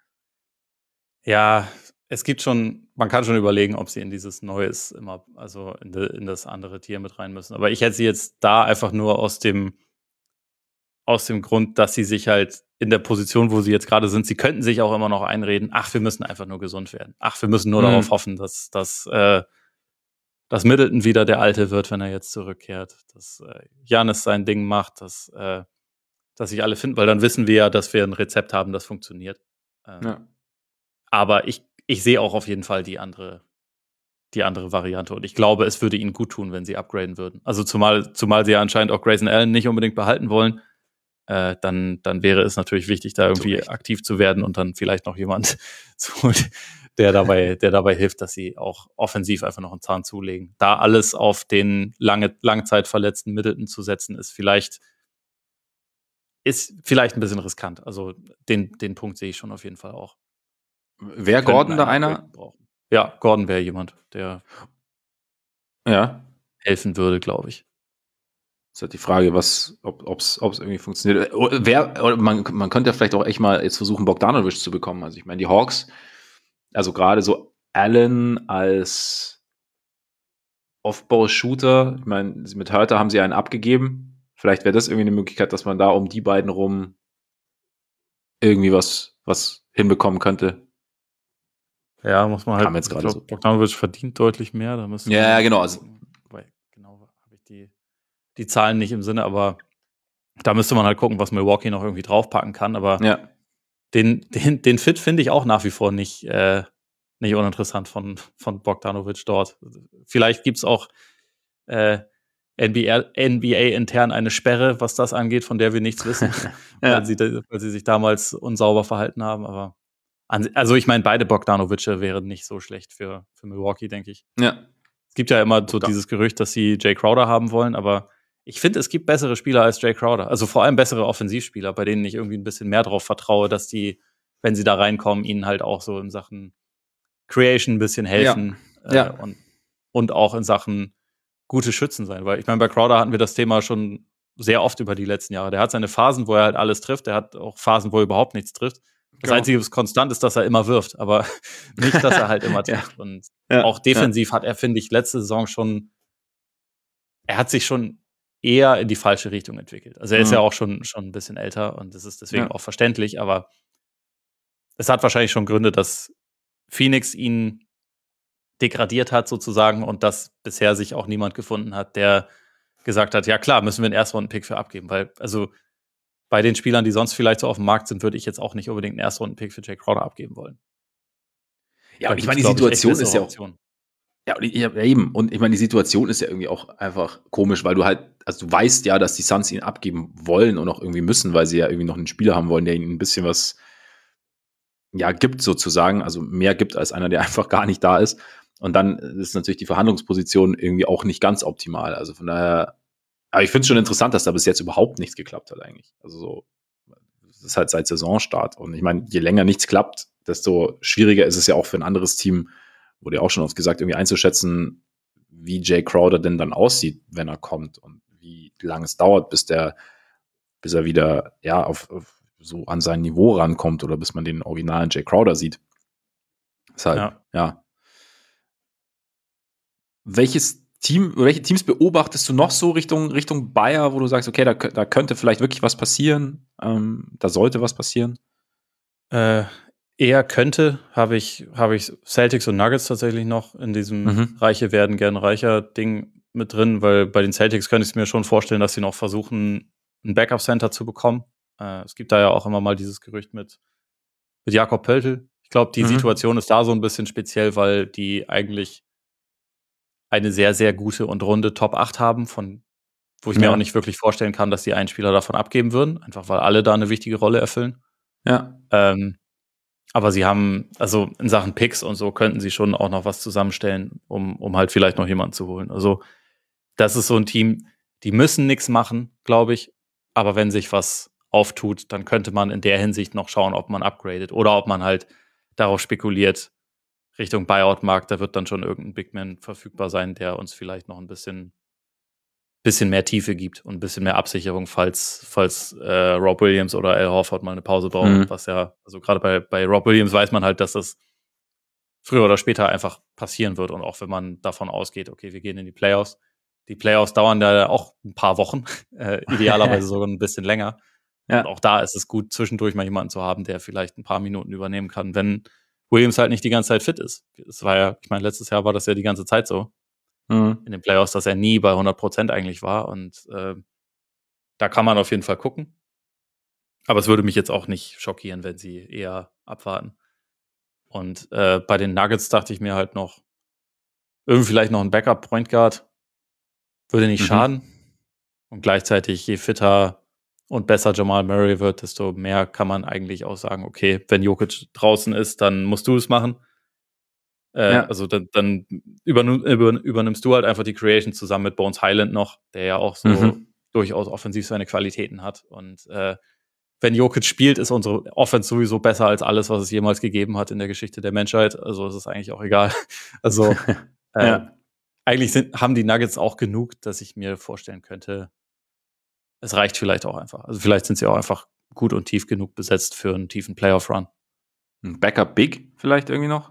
Ja, es gibt schon, man kann schon überlegen, ob sie in dieses Neues immer, also in, de, in das andere Tier mit rein müssen. Aber ich hätte sie jetzt da einfach nur aus dem, aus dem Grund, dass sie sich halt in der Position, wo sie jetzt gerade sind, sie könnten sich auch immer noch einreden, ach, wir müssen einfach nur gesund werden. Ach, wir müssen nur Mhm. darauf hoffen, dass, dass, äh, dass Middleton wieder der Alte wird, wenn er jetzt zurückkehrt. Dass äh, Giannis sein Ding macht, dass, äh, dass sich alle finden, weil dann wissen wir ja, dass wir ein Rezept haben, das funktioniert. Ähm, Ja. Aber ich, ich sehe auch auf jeden Fall die andere, die andere Variante. Und ich glaube, es würde ihnen gut tun, wenn sie upgraden würden. Also zumal, zumal sie ja anscheinend auch Grayson Allen nicht unbedingt behalten wollen. Äh, dann, dann wäre es natürlich wichtig, da irgendwie Recht. aktiv zu werden und dann vielleicht noch jemand zu holen, der dabei, der dabei hilft, dass sie auch offensiv einfach noch einen Zahn zulegen. Da alles auf den lange, langzeitverletzten Middleton zu setzen, ist vielleicht, ist vielleicht ein bisschen riskant. Also den, den Punkt sehe ich schon auf jeden Fall auch. Wäre Könnten Gordon da einen einer? Upgrade brauchen. Ja, Gordon wäre jemand, der Ja. helfen würde, glaube ich. Das ist halt die Frage, was, ob es irgendwie funktioniert. Oder Wer, oder man, man könnte ja vielleicht auch echt mal jetzt versuchen, Bogdanovic zu bekommen. Also ich meine, die Hawks, also gerade so Allen als Off-Ball-Shooter, ich meine, mit Hurter haben sie einen abgegeben. Vielleicht wäre das irgendwie eine Möglichkeit, dass man da um die beiden rum irgendwie was, was hinbekommen könnte. Ja, muss man halt. Kam jetzt ich gerade glaub, so. Bogdanovic verdient deutlich mehr. Da müssen Ja, wir- ja, genau, also- Weil, genau, habe ich die, die Zahlen nicht im Sinne, aber da müsste man halt gucken, was Milwaukee noch irgendwie draufpacken kann. Aber Ja, den, den, den Fit finde ich auch nach wie vor nicht, äh, nicht uninteressant von, von Bogdanovic dort. Vielleicht gibt es auch äh, N B A, N B A intern eine Sperre, was das angeht, von der wir nichts wissen, Ja. weil, sie, da- weil sie sich damals unsauber verhalten haben. Aber an, also ich meine, beide Bogdanovice wären nicht so schlecht für, für Milwaukee, denke ich. ja. Es gibt ja immer so Bogdan- dieses Gerücht, dass sie Jay Crowder haben wollen, aber ich finde, es gibt bessere Spieler als Jay Crowder. Also vor allem bessere Offensivspieler, bei denen ich irgendwie ein bisschen mehr drauf vertraue, dass die, wenn sie da reinkommen, ihnen halt auch so in Sachen Creation ein bisschen helfen. Ja. Ja. Äh, und, und auch in Sachen gute Schützen sein. Weil ich meine, bei Crowder hatten wir das Thema schon sehr oft über die letzten Jahre. Der hat seine Phasen, wo er halt alles trifft. Der hat auch Phasen, wo er überhaupt nichts trifft. Das Genau. Einzige, was konstant ist, dass er immer wirft, aber nicht, dass er halt immer Ja. trifft. Und Ja. auch defensiv hat er, finde ich, letzte Saison schon, er hat sich schon eher in die falsche Richtung entwickelt. Also er ist Mhm. ja auch schon, schon ein bisschen älter und das ist deswegen Ja. auch verständlich, aber es hat wahrscheinlich schon Gründe, dass Phoenix ihn degradiert hat sozusagen und dass bisher sich auch niemand gefunden hat, der gesagt hat, ja klar, müssen wir einen Erstrunden-Pick für abgeben, weil also bei den Spielern, die sonst vielleicht so auf dem Markt sind, würde ich jetzt auch nicht unbedingt einen Erstrunden-Pick für Jay Crowder abgeben wollen. Ja, Da und ich meine, gibt's, die glaube ich, echt Situation ist bessere ja auch, Optionen. ja, und ich, ja, eben, und ich meine, die Situation ist ja irgendwie auch einfach komisch, weil du halt, also du weißt ja, dass die Suns ihn abgeben wollen und auch irgendwie müssen, weil sie ja irgendwie noch einen Spieler haben wollen, der ihnen ein bisschen was, ja, gibt sozusagen, also mehr gibt als einer, der einfach gar nicht da ist. Und dann ist natürlich die Verhandlungsposition irgendwie auch nicht ganz optimal. Also von daher, aber ich finde es schon interessant, dass da bis jetzt überhaupt nichts geklappt hat eigentlich. Also so, das ist halt seit Saisonstart. Und ich meine, je länger nichts klappt, desto schwieriger ist es ja auch für ein anderes Team, wurde ja auch schon oft gesagt, irgendwie einzuschätzen, wie Jay Crowder denn dann aussieht, wenn er kommt und wie lange es dauert, bis der, bis er wieder, ja, auf, auf so an sein Niveau rankommt oder bis man den originalen Jay Crowder sieht. Deshalb, Ja. ja. Welches Team, oder welche Teams beobachtest du noch so Richtung, Richtung Bayer, wo du sagst, okay, da, kö- da könnte vielleicht wirklich was passieren, ähm, da sollte was passieren? Äh, eher könnte, habe ich, habe ich Celtics und Nuggets tatsächlich noch in diesem Mhm. Reiche werden gern reicher Ding mit drin, weil bei den Celtics könnte ich mir schon vorstellen, dass sie noch versuchen, ein Backup-Center zu bekommen. Äh, es gibt da ja auch immer mal dieses Gerücht mit, mit Jakob Pöltl. Ich glaube, die Mhm. Situation ist da so ein bisschen speziell, weil die eigentlich eine sehr, sehr gute und runde Top acht haben, von wo ich mir Ja. auch nicht wirklich vorstellen kann, dass die einen Spieler davon abgeben würden, einfach weil alle da eine wichtige Rolle erfüllen. Ja. Ähm, aber sie haben, also in Sachen Picks und so könnten sie schon auch noch was zusammenstellen, um, um halt vielleicht noch jemanden zu holen. Also das ist so ein Team, die müssen nichts machen, glaube ich. Aber wenn sich was auftut, dann könnte man in der Hinsicht noch schauen, ob man upgradet oder ob man halt darauf spekuliert, Richtung Buyout-Markt, da wird dann schon irgendein Big Man verfügbar sein, der uns vielleicht noch ein bisschen, bisschen mehr Tiefe gibt und ein bisschen mehr Absicherung, falls, falls äh, Rob Williams oder Al Horford mal eine Pause brauchen. Mhm. Was ja, also gerade bei, bei Rob Williams weiß man halt, dass das früher oder später einfach passieren wird. Und auch wenn man davon ausgeht, okay, wir gehen in die Playoffs. Die Playoffs dauern ja auch ein paar Wochen, äh, idealerweise sogar ein bisschen länger. Und Ja. auch da ist es gut, zwischendurch mal jemanden zu haben, der vielleicht ein paar Minuten übernehmen kann, wenn Williams halt nicht die ganze Zeit fit ist. Es war ja, ich meine, letztes Jahr war das ja die ganze Zeit so Mhm. in den Playoffs, dass er nie bei hundert Prozent eigentlich war. Und äh, da kann man auf jeden Fall gucken. Aber es würde mich jetzt auch nicht schockieren, wenn sie eher abwarten. Und äh, bei den Nuggets dachte ich mir halt noch, irgendwie vielleicht noch ein Backup-Point Guard würde nicht Mhm. schaden. Und gleichzeitig, je fitter und besser Jamal Murray wird, desto mehr kann man eigentlich auch sagen, okay, wenn Jokic draußen ist, dann musst du es machen. Äh, Ja. Also dann, dann übernu- über, übernimmst du halt einfach die Creation zusammen mit Bones Highland noch, der ja auch so Mhm. durchaus offensiv seine Qualitäten hat. Und äh, wenn Jokic spielt, ist unsere Offense sowieso besser als alles, was es jemals gegeben hat in der Geschichte der Menschheit. Also es ist eigentlich auch egal. Also äh, Ja. eigentlich sind, haben die Nuggets auch genug, dass ich mir vorstellen könnte, es reicht vielleicht auch einfach. Also vielleicht sind sie auch einfach gut und tief genug besetzt für einen tiefen Playoff-Run. Ein Backup Big vielleicht irgendwie noch?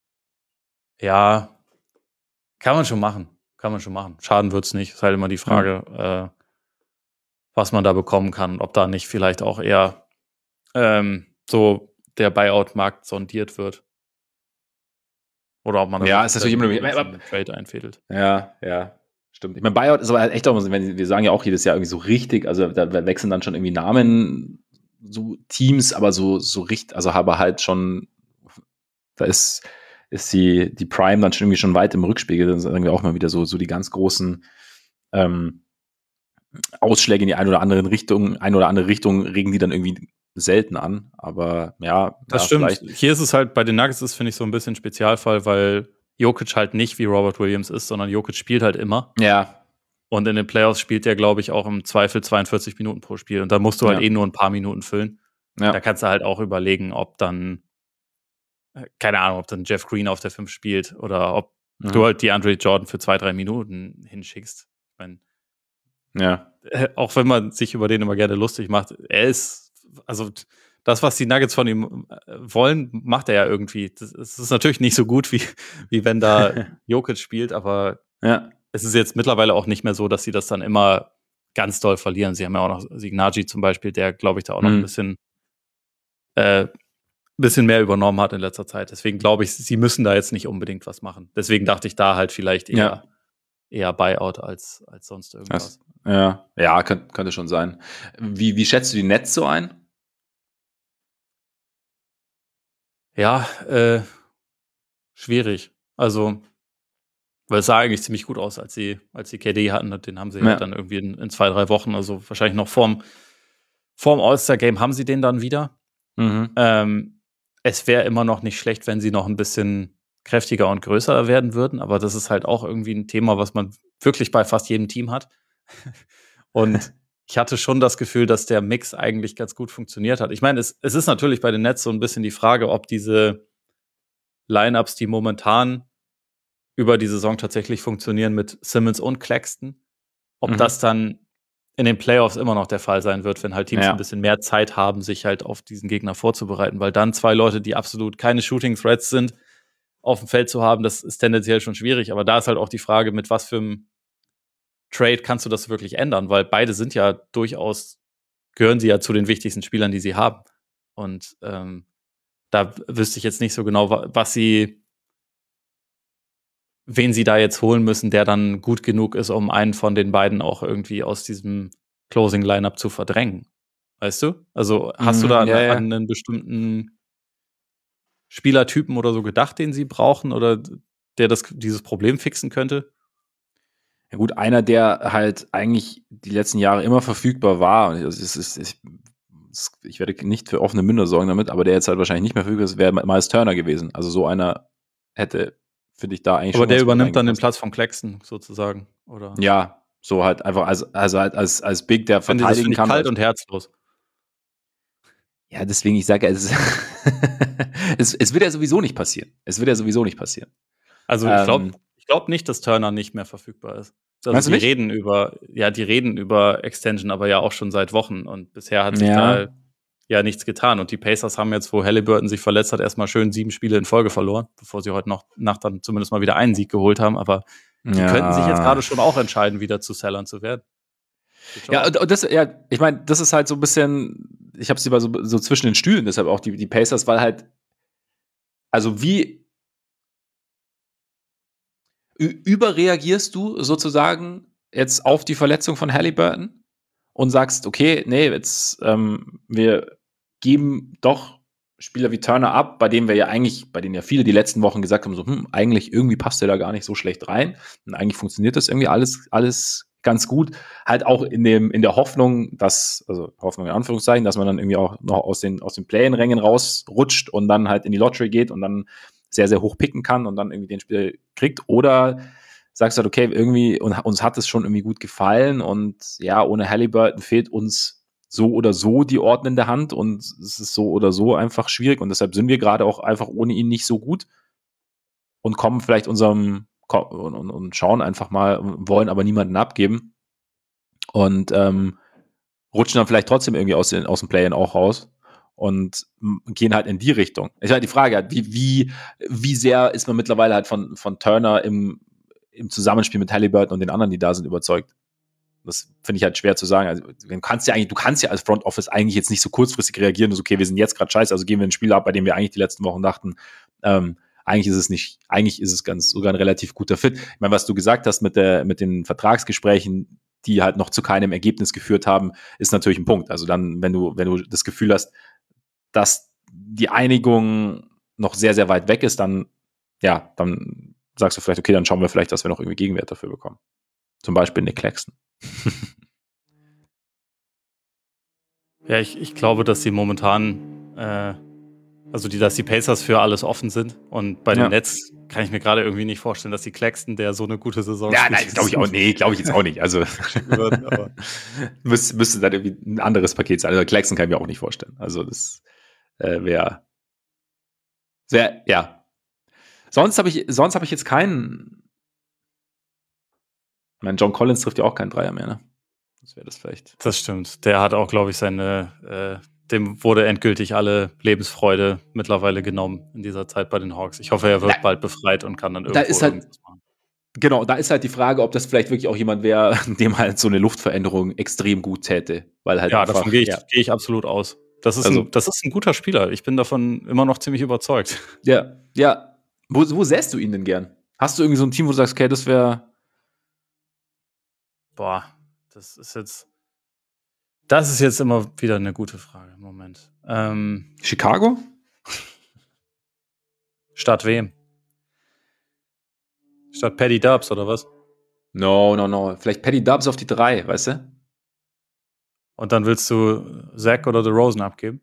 Ja, kann man schon machen. Kann man schon machen. Schaden wird's nicht. Ist halt immer die Frage, äh, was man da bekommen kann. Ob da nicht vielleicht auch eher ähm, so der Buyout-Markt sondiert wird. Oder ob man da Ja, wirklich ist natürlich immer vielleicht nur- einen Trade einfädelt. Ja, ja, stimmt. Ich meine, Buyout ist aber halt echt auch, wenn wir sagen ja auch jedes Jahr irgendwie so richtig, also da da wechseln dann schon irgendwie Namen, so Teams, aber so, so richtig, also aber halt schon, da ist, ist die, die Prime dann schon irgendwie schon weit im Rückspiegel. Dann sagen wir auch mal wieder so, so die ganz großen ähm, Ausschläge in die eine oder andere Richtung, eine oder andere Richtung regen die dann irgendwie selten an. Aber ja, Das ja, stimmt. vielleicht. Hier ist es halt, bei den Nuggets ist, finde ich, so ein bisschen Spezialfall, weil Jokic halt nicht wie Robert Williams ist, sondern Jokic spielt halt immer. Ja, Und in den Playoffs spielt er, glaube ich, auch im Zweifel zweiundvierzig Minuten pro Spiel. Und da musst du halt ja, eh nur ein paar Minuten füllen. Da ja. kannst du halt auch überlegen, ob dann, äh, keine Ahnung, ob dann Jeff Green auf der fünf spielt oder ob du Mhm. halt die Andre Jordan für zwei, drei Minuten hinschickst. Ich meine, Ja, äh, auch wenn man sich über den immer gerne lustig macht, er ist, also das, was die Nuggets von ihm äh, wollen, macht er ja irgendwie. Das, das ist natürlich nicht so gut, wie, wie wenn da Jokic spielt, aber ja. es ist jetzt mittlerweile auch nicht mehr so, dass sie das dann immer ganz doll verlieren. Sie haben ja auch noch Signagi zum Beispiel, der, glaube ich, da auch noch ein Mhm. bisschen, äh, bisschen mehr übernommen hat in letzter Zeit. Deswegen glaube ich, sie müssen da jetzt nicht unbedingt was machen. Deswegen dachte ich da halt vielleicht eher, Ja. eher Buyout als, als sonst irgendwas. Das, ja, ja, könnte, könnte schon sein. Wie, wie schätzt du die Nets so ein? Ja, äh, schwierig. Also, weil es sah eigentlich ziemlich gut aus, als sie, als sie K D hatten. Den haben sie ja, Ja. dann irgendwie in, in zwei, drei Wochen, also wahrscheinlich noch vorm, vorm All-Star-Game haben sie den dann wieder. Mhm. Ähm, es wäre immer noch nicht schlecht, wenn sie noch ein bisschen kräftiger und größer werden würden, aber das ist halt auch irgendwie ein Thema, was man wirklich bei fast jedem Team hat. Und ich hatte schon das Gefühl, dass der Mix eigentlich ganz gut funktioniert hat. Ich meine, es, es ist natürlich bei den Nets so ein bisschen die Frage, ob diese Lineups, die momentan über die Saison tatsächlich funktionieren mit Simmons und Claxton, ob Mhm. das dann in den Playoffs immer noch der Fall sein wird, wenn halt Teams Ja. ein bisschen mehr Zeit haben, sich halt auf diesen Gegner vorzubereiten, weil dann zwei Leute, die absolut keine Shooting Threats sind, auf dem Feld zu haben, das ist tendenziell schon schwierig. Aber da ist halt auch die Frage, mit was für einem Trade kannst du das wirklich ändern, weil beide sind ja durchaus, gehören sie ja zu den wichtigsten Spielern, die sie haben. Und ähm, da wüsste ich jetzt nicht so genau, wa- was sie, wen sie da jetzt holen müssen, der dann gut genug ist, um einen von den beiden auch irgendwie aus diesem Closing-Lineup zu verdrängen. Weißt du? Also hast du da Mhm, an, ja, ja. an einen bestimmten Spielertypen oder so gedacht, den sie brauchen oder der das, dieses Problem fixen könnte? Ja gut, einer, der halt eigentlich die letzten Jahre immer verfügbar war, und es ist, es ist, es- ich werde nicht für offene Münder sorgen damit, aber der jetzt halt wahrscheinlich nicht mehr verfügbar ist, wäre Miles Turner gewesen. Also so einer hätte, finde ich, da eigentlich Aber schon der ganz gut übernimmt dann den reingepasst. Platz von Claxton sozusagen, oder? Ja, so halt einfach als, also halt als, als Big, der Finde, das verteidigen finde ich kann. kalt Als, und herzlos. ja, deswegen, ich sage ja, es, ist- es, es wird ja sowieso nicht passieren. Es wird ja sowieso nicht passieren. Also ich glaube Ähm, ich glaube nicht, dass Turner nicht mehr verfügbar ist. Also Meinst du die nicht? reden über, ja, die reden über Extension, aber ja auch schon seit Wochen und bisher hat sich da Ja, ja nichts getan. Und die Pacers haben jetzt, wo Halliburton sich verletzt hat, erstmal schön sieben Spiele in Folge verloren, bevor sie heute noch Nacht dann zumindest mal wieder einen Sieg geholt haben. Aber die könnten sich jetzt ja. gerade schon auch entscheiden, wieder zu Sellern zu werden. Geht schon Ja, auch. und, und das, ja, ich meine, das ist halt so ein bisschen, ich habe sie mal so, so zwischen den Stühlen, deshalb auch die, die Pacers, weil halt, also wie ü- überreagierst du sozusagen jetzt auf die Verletzung von Halliburton und sagst, okay, nee, jetzt ähm, wir geben doch Spieler wie Turner ab, bei denen wir ja eigentlich, bei denen ja viele die letzten Wochen gesagt haben, so, hm, eigentlich irgendwie passt der da gar nicht so schlecht rein. Und eigentlich funktioniert das irgendwie alles, alles ganz gut. Halt auch in dem, in der Hoffnung, dass, also Hoffnung in Anführungszeichen, dass man dann irgendwie auch noch aus den, aus den Play-in-Rängen rausrutscht und dann halt in die Lottery geht und dann sehr, sehr hoch picken kann und dann irgendwie den Spieler kriegt. Oder sagst du halt, okay, irgendwie, und uns hat es schon irgendwie gut gefallen und ja, ohne Halliburton fehlt uns so oder so die ordnende Hand und es ist so oder so einfach schwierig und deshalb sind wir gerade auch einfach ohne ihn nicht so gut und kommen vielleicht unserem und, und, und schauen einfach mal, wollen aber niemanden abgeben und ähm, rutschen dann vielleicht trotzdem irgendwie aus, den, aus dem Play-In auch raus und gehen halt in die Richtung. Ich halt die Frage, halt, wie, wie, wie sehr ist man mittlerweile halt von, von Turner im, im Zusammenspiel mit Halliburton und den anderen, die da sind, überzeugt? Das finde ich halt schwer zu sagen. Also, du kannst ja eigentlich, du kannst ja als Front Office eigentlich jetzt nicht so kurzfristig reagieren, so, okay, wir sind jetzt gerade scheiße, also gehen wir ein Spiel ab, bei dem wir eigentlich die letzten Wochen dachten, ähm, eigentlich ist es nicht, eigentlich ist es ganz sogar ein relativ guter Fit. Ich meine, was du gesagt hast mit der, mit den Vertragsgesprächen, die halt noch zu keinem Ergebnis geführt haben, ist natürlich ein Punkt. Also dann, wenn du, wenn du das Gefühl hast, dass die Einigung noch sehr, sehr weit weg ist, dann, ja, dann sagst du vielleicht, okay, dann schauen wir vielleicht, dass wir noch irgendwie Gegenwert dafür bekommen. Zum Beispiel Nick Claxton. Ja, ich, ich glaube, dass sie momentan, äh, also die, dass die Pacers für alles offen sind. Und bei den Ja. Nets kann ich mir gerade irgendwie nicht vorstellen, dass die Claxton, der so eine gute Saison Ja, spielt, nein, glaube ich auch, nee, glaube ich jetzt auch nicht. Also schicken würden. Aber müsste, müsste dann irgendwie ein anderes Paket sein. Also Claxton kann ich mir auch nicht vorstellen. Also das äh, wäre, wär, ja. Sonst habe ich, sonst habe ich jetzt keinen. Ich meine, John Collins trifft ja auch keinen Dreier mehr, ne? Das wäre das vielleicht. das stimmt. Der hat auch, glaube ich, seine, äh, dem wurde endgültig alle Lebensfreude mittlerweile genommen in dieser Zeit bei den Hawks. Ich hoffe, er wird Da, bald befreit und kann dann da irgendwo ist halt, irgendwas machen. genau, da ist halt die Frage, ob das vielleicht wirklich auch jemand wäre, dem halt so eine Luftveränderung extrem gut täte. Weil halt Ja, davon einfach, gehe ich, ja, gehe ich absolut aus. Das ist ein, also, das ist ein guter Spieler. Ich bin davon immer noch ziemlich überzeugt. ja, ja. Wo, wo säst du ihn denn gern? Hast du irgendwie so ein Team, wo du sagst, okay, das wäre. Boah, das ist jetzt, das ist jetzt immer wieder eine gute Frage. Moment. Ähm, Chicago? statt wem? Statt Paddy Dubs, oder was? No, no, no. Vielleicht Paddy Dubs auf die drei, weißt du? Und dann willst du Zach oder DeRozan abgeben?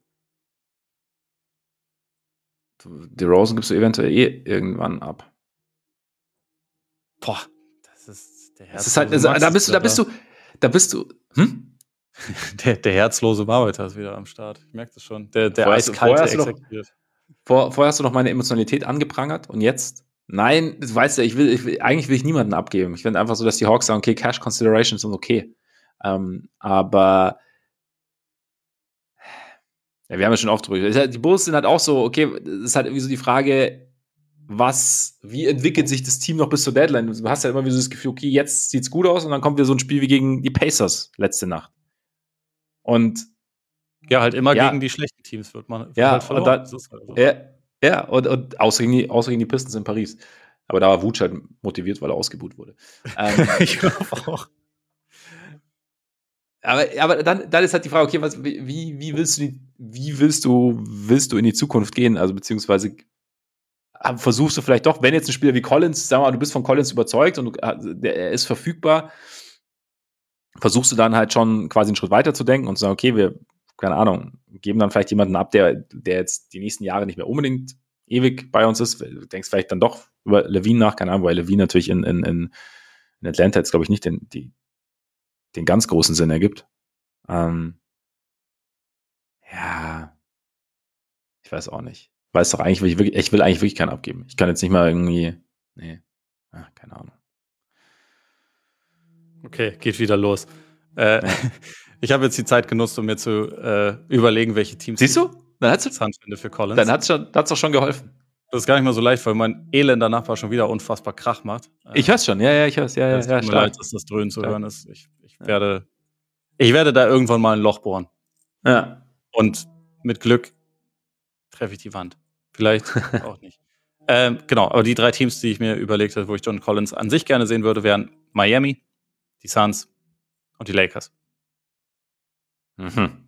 DeRozan gibst du eventuell eh irgendwann ab. Boah, das ist der Herz. Halt, also, da bist du, da bist du, da bist du, hm? Der, der herzlose Arbeiter ist wieder am Start. Ich merke das schon. Der, der eiskalte exekutiert. Vor, vorher hast du noch meine Emotionalität angeprangert und jetzt? Nein, du weißt ja, ich will, ich will, eigentlich will ich niemanden abgeben. Ich finde einfach so, dass die Hawks sagen, okay, Cash Considerations sind okay. Ähm, aber ja, wir haben ja schon oft drüber. Die Bulls sind halt auch so, okay, das ist halt irgendwie so die Frage, was, wie entwickelt sich das Team noch bis zur Deadline? Du hast ja immer wieder so das Gefühl, okay, jetzt sieht's gut aus und dann kommt wieder so ein Spiel wie gegen die Pacers letzte Nacht. Und ja, halt immer ja, gegen die schlechten Teams wird man wird ja, halt verloren. Und dann, das ist halt so. ja, ja, und, und außer, gegen die, außer gegen die Pistons in Paris. Aber da war Vooch halt motiviert, weil er ausgebuht wurde. ähm, ich glaube auch. Aber, aber dann, dann ist halt die Frage, okay, was, wie, wie willst du die, wie willst du, willst du in die Zukunft gehen? Also beziehungsweise versuchst du vielleicht doch, wenn jetzt ein Spieler wie Collins, sag mal, du bist von Collins überzeugt und du, der, er ist verfügbar, versuchst du dann halt schon quasi einen Schritt weiter zu denken und zu sagen, okay, wir, keine Ahnung, geben dann vielleicht jemanden ab, der, der jetzt die nächsten Jahre nicht mehr unbedingt ewig bei uns ist. Du denkst vielleicht dann doch über Levine nach, keine Ahnung, weil Levine natürlich in, in, in Atlanta jetzt, glaube ich, nicht den, die, den ganz großen Sinn ergibt. Ähm, ja, ich weiß auch nicht. Ich weiß doch eigentlich, will ich, wirklich, ich will eigentlich wirklich keinen abgeben. Ich kann jetzt nicht mal irgendwie, nee, ja, keine Ahnung. Okay, geht wieder los. Äh, ja. Ich habe jetzt die Zeit genutzt, um mir zu äh, überlegen, welche Teams Siehst du? Dann hat's interessant finde für Collins. Dann hat's schon, hat's doch schon geholfen. Das ist gar nicht mal so leicht, weil mein elender Nachbar schon wieder unfassbar Krach macht. Ich hör's schon, ja, ja, ich hör's, ja, ja, es ja. Tut mir leid, dass das Dröhnen zu hören ist. Ich, ich ja. werde, ich werde da irgendwann mal ein Loch bohren. Ja. Und mit Glück treffe ich die Wand. Vielleicht auch nicht. Ähm, genau, aber die drei Teams, die ich mir überlegt habe, wo ich John Collins an sich gerne sehen würde, wären Miami, die Suns und die Lakers. Mhm.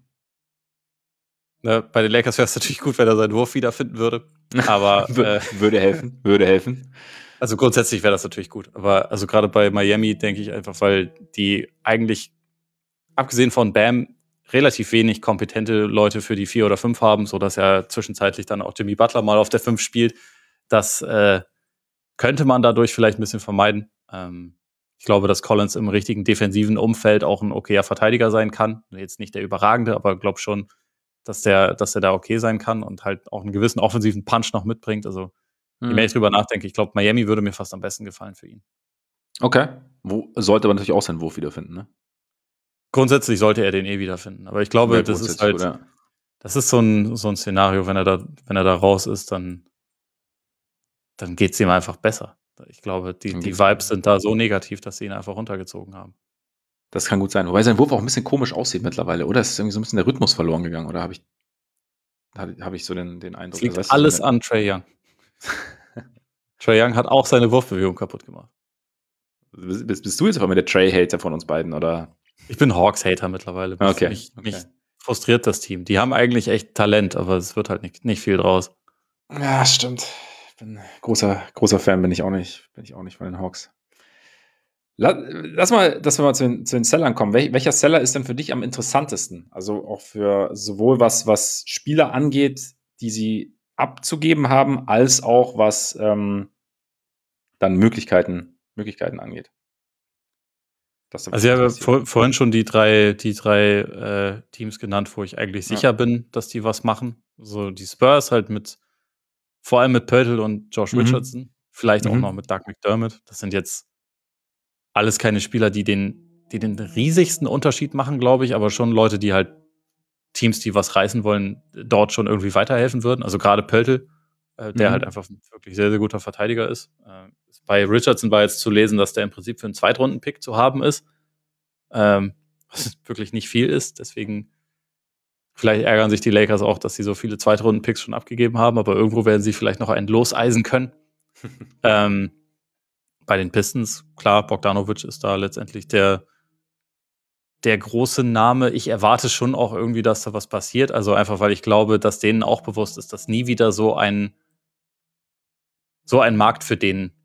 Ne, bei den Lakers wäre es natürlich gut, wenn er seinen Wurf wiederfinden würde. Aber äh, würde helfen, würde helfen. Also grundsätzlich wäre das natürlich gut. Aber also gerade bei Miami denke ich einfach, weil die eigentlich, abgesehen von Bam, relativ wenig kompetente Leute für die vier oder fünf haben, sodass ja zwischenzeitlich dann auch Jimmy Butler mal auf der fünf spielt. Das äh, könnte man dadurch vielleicht ein bisschen vermeiden. Ähm, ich glaube, dass Collins im richtigen defensiven Umfeld auch ein okayer Verteidiger sein kann. Jetzt nicht der überragende, aber glaube schon, dass der, dass er da okay sein kann und halt auch einen gewissen offensiven Punch noch mitbringt. Also, je mehr ich drüber nachdenke, ich glaube, Miami würde mir fast am besten gefallen für ihn. Okay. Wo, sollte aber natürlich auch seinen Wurf wiederfinden, ne? Grundsätzlich sollte er den eh wiederfinden. Aber ich glaube, Ja, das ist halt, oder? das ist so ein, so ein Szenario, wenn er da, wenn er da raus ist, dann, dann geht's ihm einfach besser. Ich glaube, die, die Vibes sind da so negativ, dass sie ihn einfach runtergezogen haben. Das kann gut sein. Wobei sein Wurf auch ein bisschen komisch aussieht mittlerweile, oder? Es ist irgendwie so ein bisschen der Rhythmus verloren gegangen, oder habe ich, habe ich so den, den Eindruck? Es liegt das alles an Trae Young. Trae Young hat auch seine Wurfbewegung kaputt gemacht. Bist, bist du jetzt einfach mit der Trae-Hater von uns beiden, oder? Ich bin Hawks-Hater mittlerweile. Okay. Mich, okay. mich frustriert das Team. Die haben eigentlich echt Talent, aber es wird halt nicht, nicht viel draus. Ja, stimmt. Ich bin großer, großer Fan, bin ich auch nicht, bin ich auch nicht von den Hawks. Lass mal, dass wir mal zu den, zu den Sellern kommen. Wel, welcher Seller ist denn für dich am interessantesten? Also auch für sowohl was, was Spieler angeht, die sie abzugeben haben, als auch was ähm, dann Möglichkeiten, Möglichkeiten angeht. Also ich habe vor, vorhin schon die drei, die drei äh, Teams genannt, wo ich eigentlich sicher ja. bin, dass die was machen. So die Spurs halt mit, vor allem mit Poeltl und Josh mhm. Richardson, vielleicht mhm. auch noch mit Doug McDermott. Das sind jetzt alles keine Spieler, die den, die den riesigsten Unterschied machen, glaube ich, aber schon Leute, die halt Teams, die was reißen wollen, dort schon irgendwie weiterhelfen würden. Also gerade Poeltl, äh, der mhm. halt einfach ein wirklich sehr, sehr guter Verteidiger ist. Äh, bei Richardson war jetzt zu lesen, dass der im Prinzip für einen Zweitrunden-Pick zu haben ist. Ähm, was wirklich nicht viel ist. Deswegen vielleicht ärgern sich die Lakers auch, dass sie so viele Zweitrunden-Picks schon abgegeben haben, aber irgendwo werden sie vielleicht noch einen loseisen können. ähm, bei den Pistons, klar, Bogdanovic ist da letztendlich der, der große Name. Ich erwarte schon auch irgendwie, dass da was passiert. Also einfach, weil ich glaube, dass denen auch bewusst ist, dass nie wieder so ein so ein Markt für den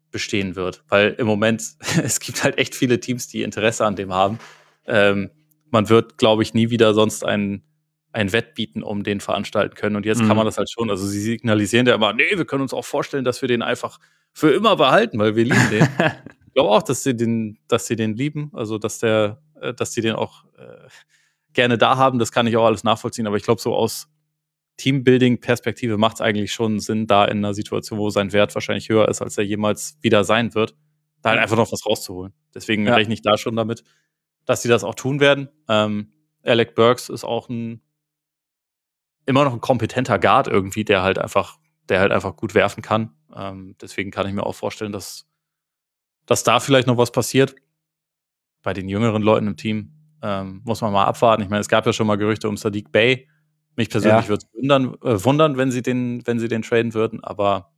bestehen wird. Weil im Moment, es gibt halt echt viele Teams, die Interesse an dem haben. Ähm, man wird, glaube ich, nie wieder sonst ein, ein Wettbieten um den veranstalten können. Und jetzt mhm. kann man das halt schon. Also sie signalisieren ja immer, nee, wir können uns auch vorstellen, dass wir den einfach für immer behalten, weil wir lieben den. Ich glaube auch, dass sie den, dass sie den lieben. Also dass der, äh, dass sie den auch äh, gerne da haben. Das kann ich auch alles nachvollziehen. Aber ich glaube, so aus Teambuilding-Perspektive macht es eigentlich schon Sinn, da in einer Situation, wo sein Wert wahrscheinlich höher ist, als er jemals wieder sein wird, da halt einfach noch was rauszuholen. Deswegen ja. rechne ich da schon damit, dass sie das auch tun werden. Ähm, Alec Burks ist auch ein immer noch ein kompetenter Guard irgendwie, der halt einfach, der halt einfach gut werfen kann. Ähm, deswegen kann ich mir auch vorstellen, dass, dass da vielleicht noch was passiert. Bei den jüngeren Leuten im Team ähm, muss man mal abwarten. Ich meine, es gab ja schon mal Gerüchte um Sadiq Bey. Mich persönlich ja. würde es wundern, äh, wundern, wenn sie den, wenn sie den traden würden, aber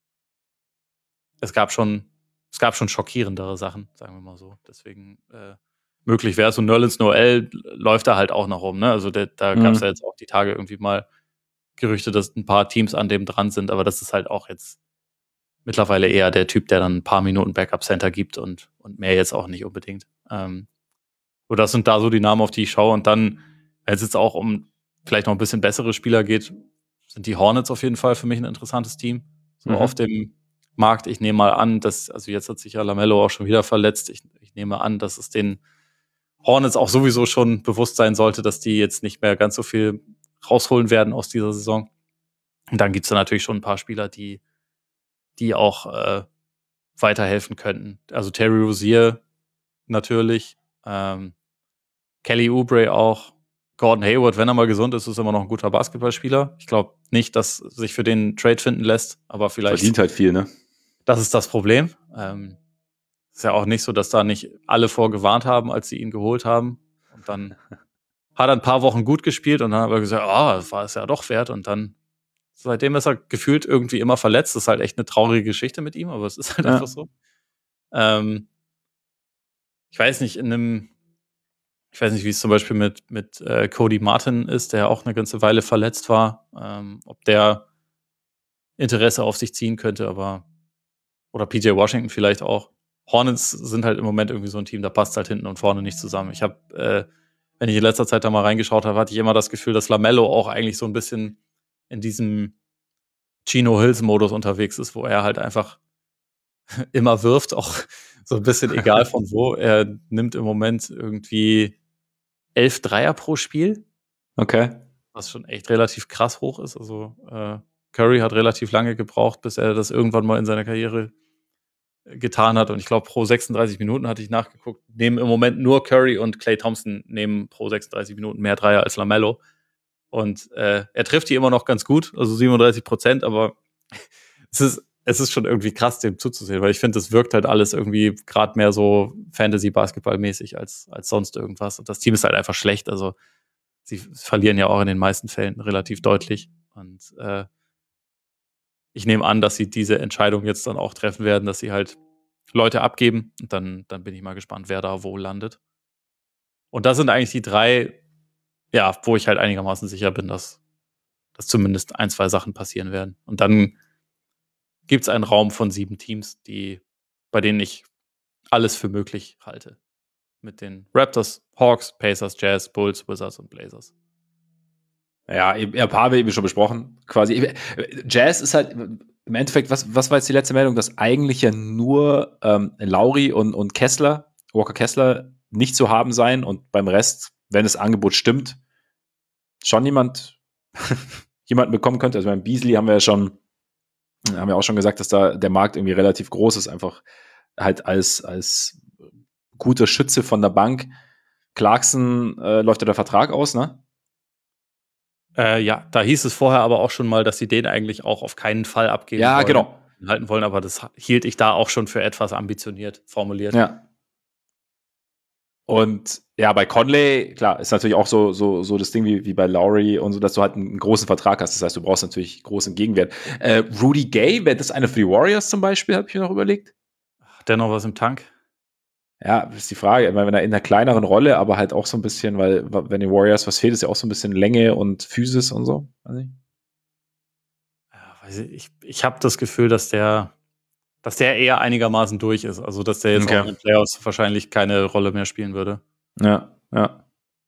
es gab schon, es gab schon schockierendere Sachen, sagen wir mal so. Deswegen äh, möglich wäre es. Und Nerlens Noel läuft da halt auch noch rum. Ne? Also der, da mhm. gab es ja jetzt auch die Tage irgendwie mal Gerüchte, dass ein paar Teams an dem dran sind, aber das ist halt auch jetzt mittlerweile eher der Typ, der dann ein paar Minuten Backup-Center gibt und, und mehr jetzt auch nicht unbedingt. Ähm, so, das sind da so die Namen, auf die ich schaue. Und dann, wenn es jetzt auch um vielleicht noch ein bisschen bessere Spieler geht, sind die Hornets auf jeden Fall für mich ein interessantes Team. So mhm. auf dem Markt. Ich nehme mal an, dass, also jetzt hat sich ja LaMelo auch schon wieder verletzt. Ich, ich nehme an, dass es den Hornets auch sowieso schon bewusst sein sollte, dass die jetzt nicht mehr ganz so viel rausholen werden aus dieser Saison. Und dann gibt es da natürlich schon ein paar Spieler, die, die auch äh, weiterhelfen könnten. Also Terry Rozier natürlich, ähm, Kelly Oubre auch, Gordon Hayward, wenn er mal gesund ist, ist immer noch ein guter Basketballspieler. Ich glaube nicht, dass sich für den Trade finden lässt, aber vielleicht. Verdient halt viel, ne? Das ist das Problem. Ähm, ist ja auch nicht so, dass da nicht alle vorgewarnt haben, als sie ihn geholt haben. Und dann hat er ein paar Wochen gut gespielt und dann hat er gesagt, ah, oh, das war es ja doch wert. Und dann, seitdem ist er gefühlt irgendwie immer verletzt. Das ist halt echt eine traurige Geschichte mit ihm, aber es ist halt ja. einfach so. Ähm, ich weiß nicht, in einem Ich weiß nicht, wie es zum Beispiel mit, mit äh, Cody Martin ist, der auch eine ganze Weile verletzt war, ähm, ob der Interesse auf sich ziehen könnte, aber oder P J Washington vielleicht auch. Hornets sind halt im Moment irgendwie so ein Team, da passt halt hinten und vorne nicht zusammen. Ich habe, äh, wenn ich in letzter Zeit da mal reingeschaut habe, hatte ich immer das Gefühl, dass LaMelo auch eigentlich so ein bisschen in diesem Chino Hills-Modus unterwegs ist, wo er halt einfach immer wirft, auch so ein bisschen egal von wo. Er nimmt im Moment irgendwie elf Dreier pro Spiel. Okay. Was schon echt relativ krass hoch ist. Also äh, Curry hat relativ lange gebraucht, bis er das irgendwann mal in seiner Karriere getan hat. Und ich glaube, pro sechsunddreißig Minuten hatte ich nachgeguckt, nehmen im Moment nur Curry und Klay Thompson nehmen pro sechsunddreißig Minuten mehr Dreier als LaMelo. Und äh, er trifft die immer noch ganz gut, also siebenunddreißig Prozent, aber es ist, es ist schon irgendwie krass, dem zuzusehen, weil ich finde, das wirkt halt alles irgendwie gerade mehr so Fantasy-Basketball-mäßig als, als sonst irgendwas. Und das Team ist halt einfach schlecht, also sie verlieren ja auch in den meisten Fällen relativ deutlich. Und äh, ich nehme an, dass sie diese Entscheidung jetzt dann auch treffen werden, dass sie halt Leute abgeben. Und dann, dann bin ich mal gespannt, wer da wo landet. Und das sind eigentlich die drei, ja, wo ich halt einigermaßen sicher bin, dass, dass zumindest ein, zwei Sachen passieren werden. Und dann gibt es einen Raum von sieben Teams, die, bei denen ich alles für möglich halte. Mit den Raptors, Hawks, Pacers, Jazz, Bulls, Wizards und Blazers. Ja, ein paar haben wir eben schon besprochen. Quasi. Jazz ist halt im Endeffekt, was, was war jetzt die letzte Meldung, dass eigentlich ja nur ähm, Lowry und, und Kessler, Walker Kessler, nicht zu haben seien und beim Rest, wenn das Angebot stimmt, schon jemand jemanden bekommen könnte. Also beim Beasley haben wir ja schon, haben wir auch schon gesagt, dass da der Markt irgendwie relativ groß ist, einfach halt als, als guter Schütze von der Bank. Clarkson äh, läuft ja der Vertrag aus, ne? Äh, ja, da hieß es vorher aber auch schon mal, dass sie den eigentlich auch auf keinen Fall abgeben ja, wollen, genau. halten wollen, aber das hielt ich da auch schon für etwas ambitioniert formuliert. Ja. Und ja, bei Conley, klar, ist natürlich auch so, so, so das Ding wie, wie bei Lowry und so, dass du halt einen großen Vertrag hast. Das heißt, du brauchst natürlich großen Gegenwert. Äh, Rudy Gay, wäre das eine für die Warriors zum Beispiel, habe ich mir noch überlegt. Hat der noch was im Tank? Ja, das ist die Frage. Ich meine, wenn er in einer kleineren Rolle, aber halt auch so ein bisschen, weil, wenn den Warriors was fehlt, ist ja auch so ein bisschen Länge und Physis und so. Weiß ich. Ja, weiß ich ich, ich habe das Gefühl, dass der dass der eher einigermaßen durch ist. Also, dass der jetzt Okay. auch in den Playoffs wahrscheinlich keine Rolle mehr spielen würde. Ja, ja.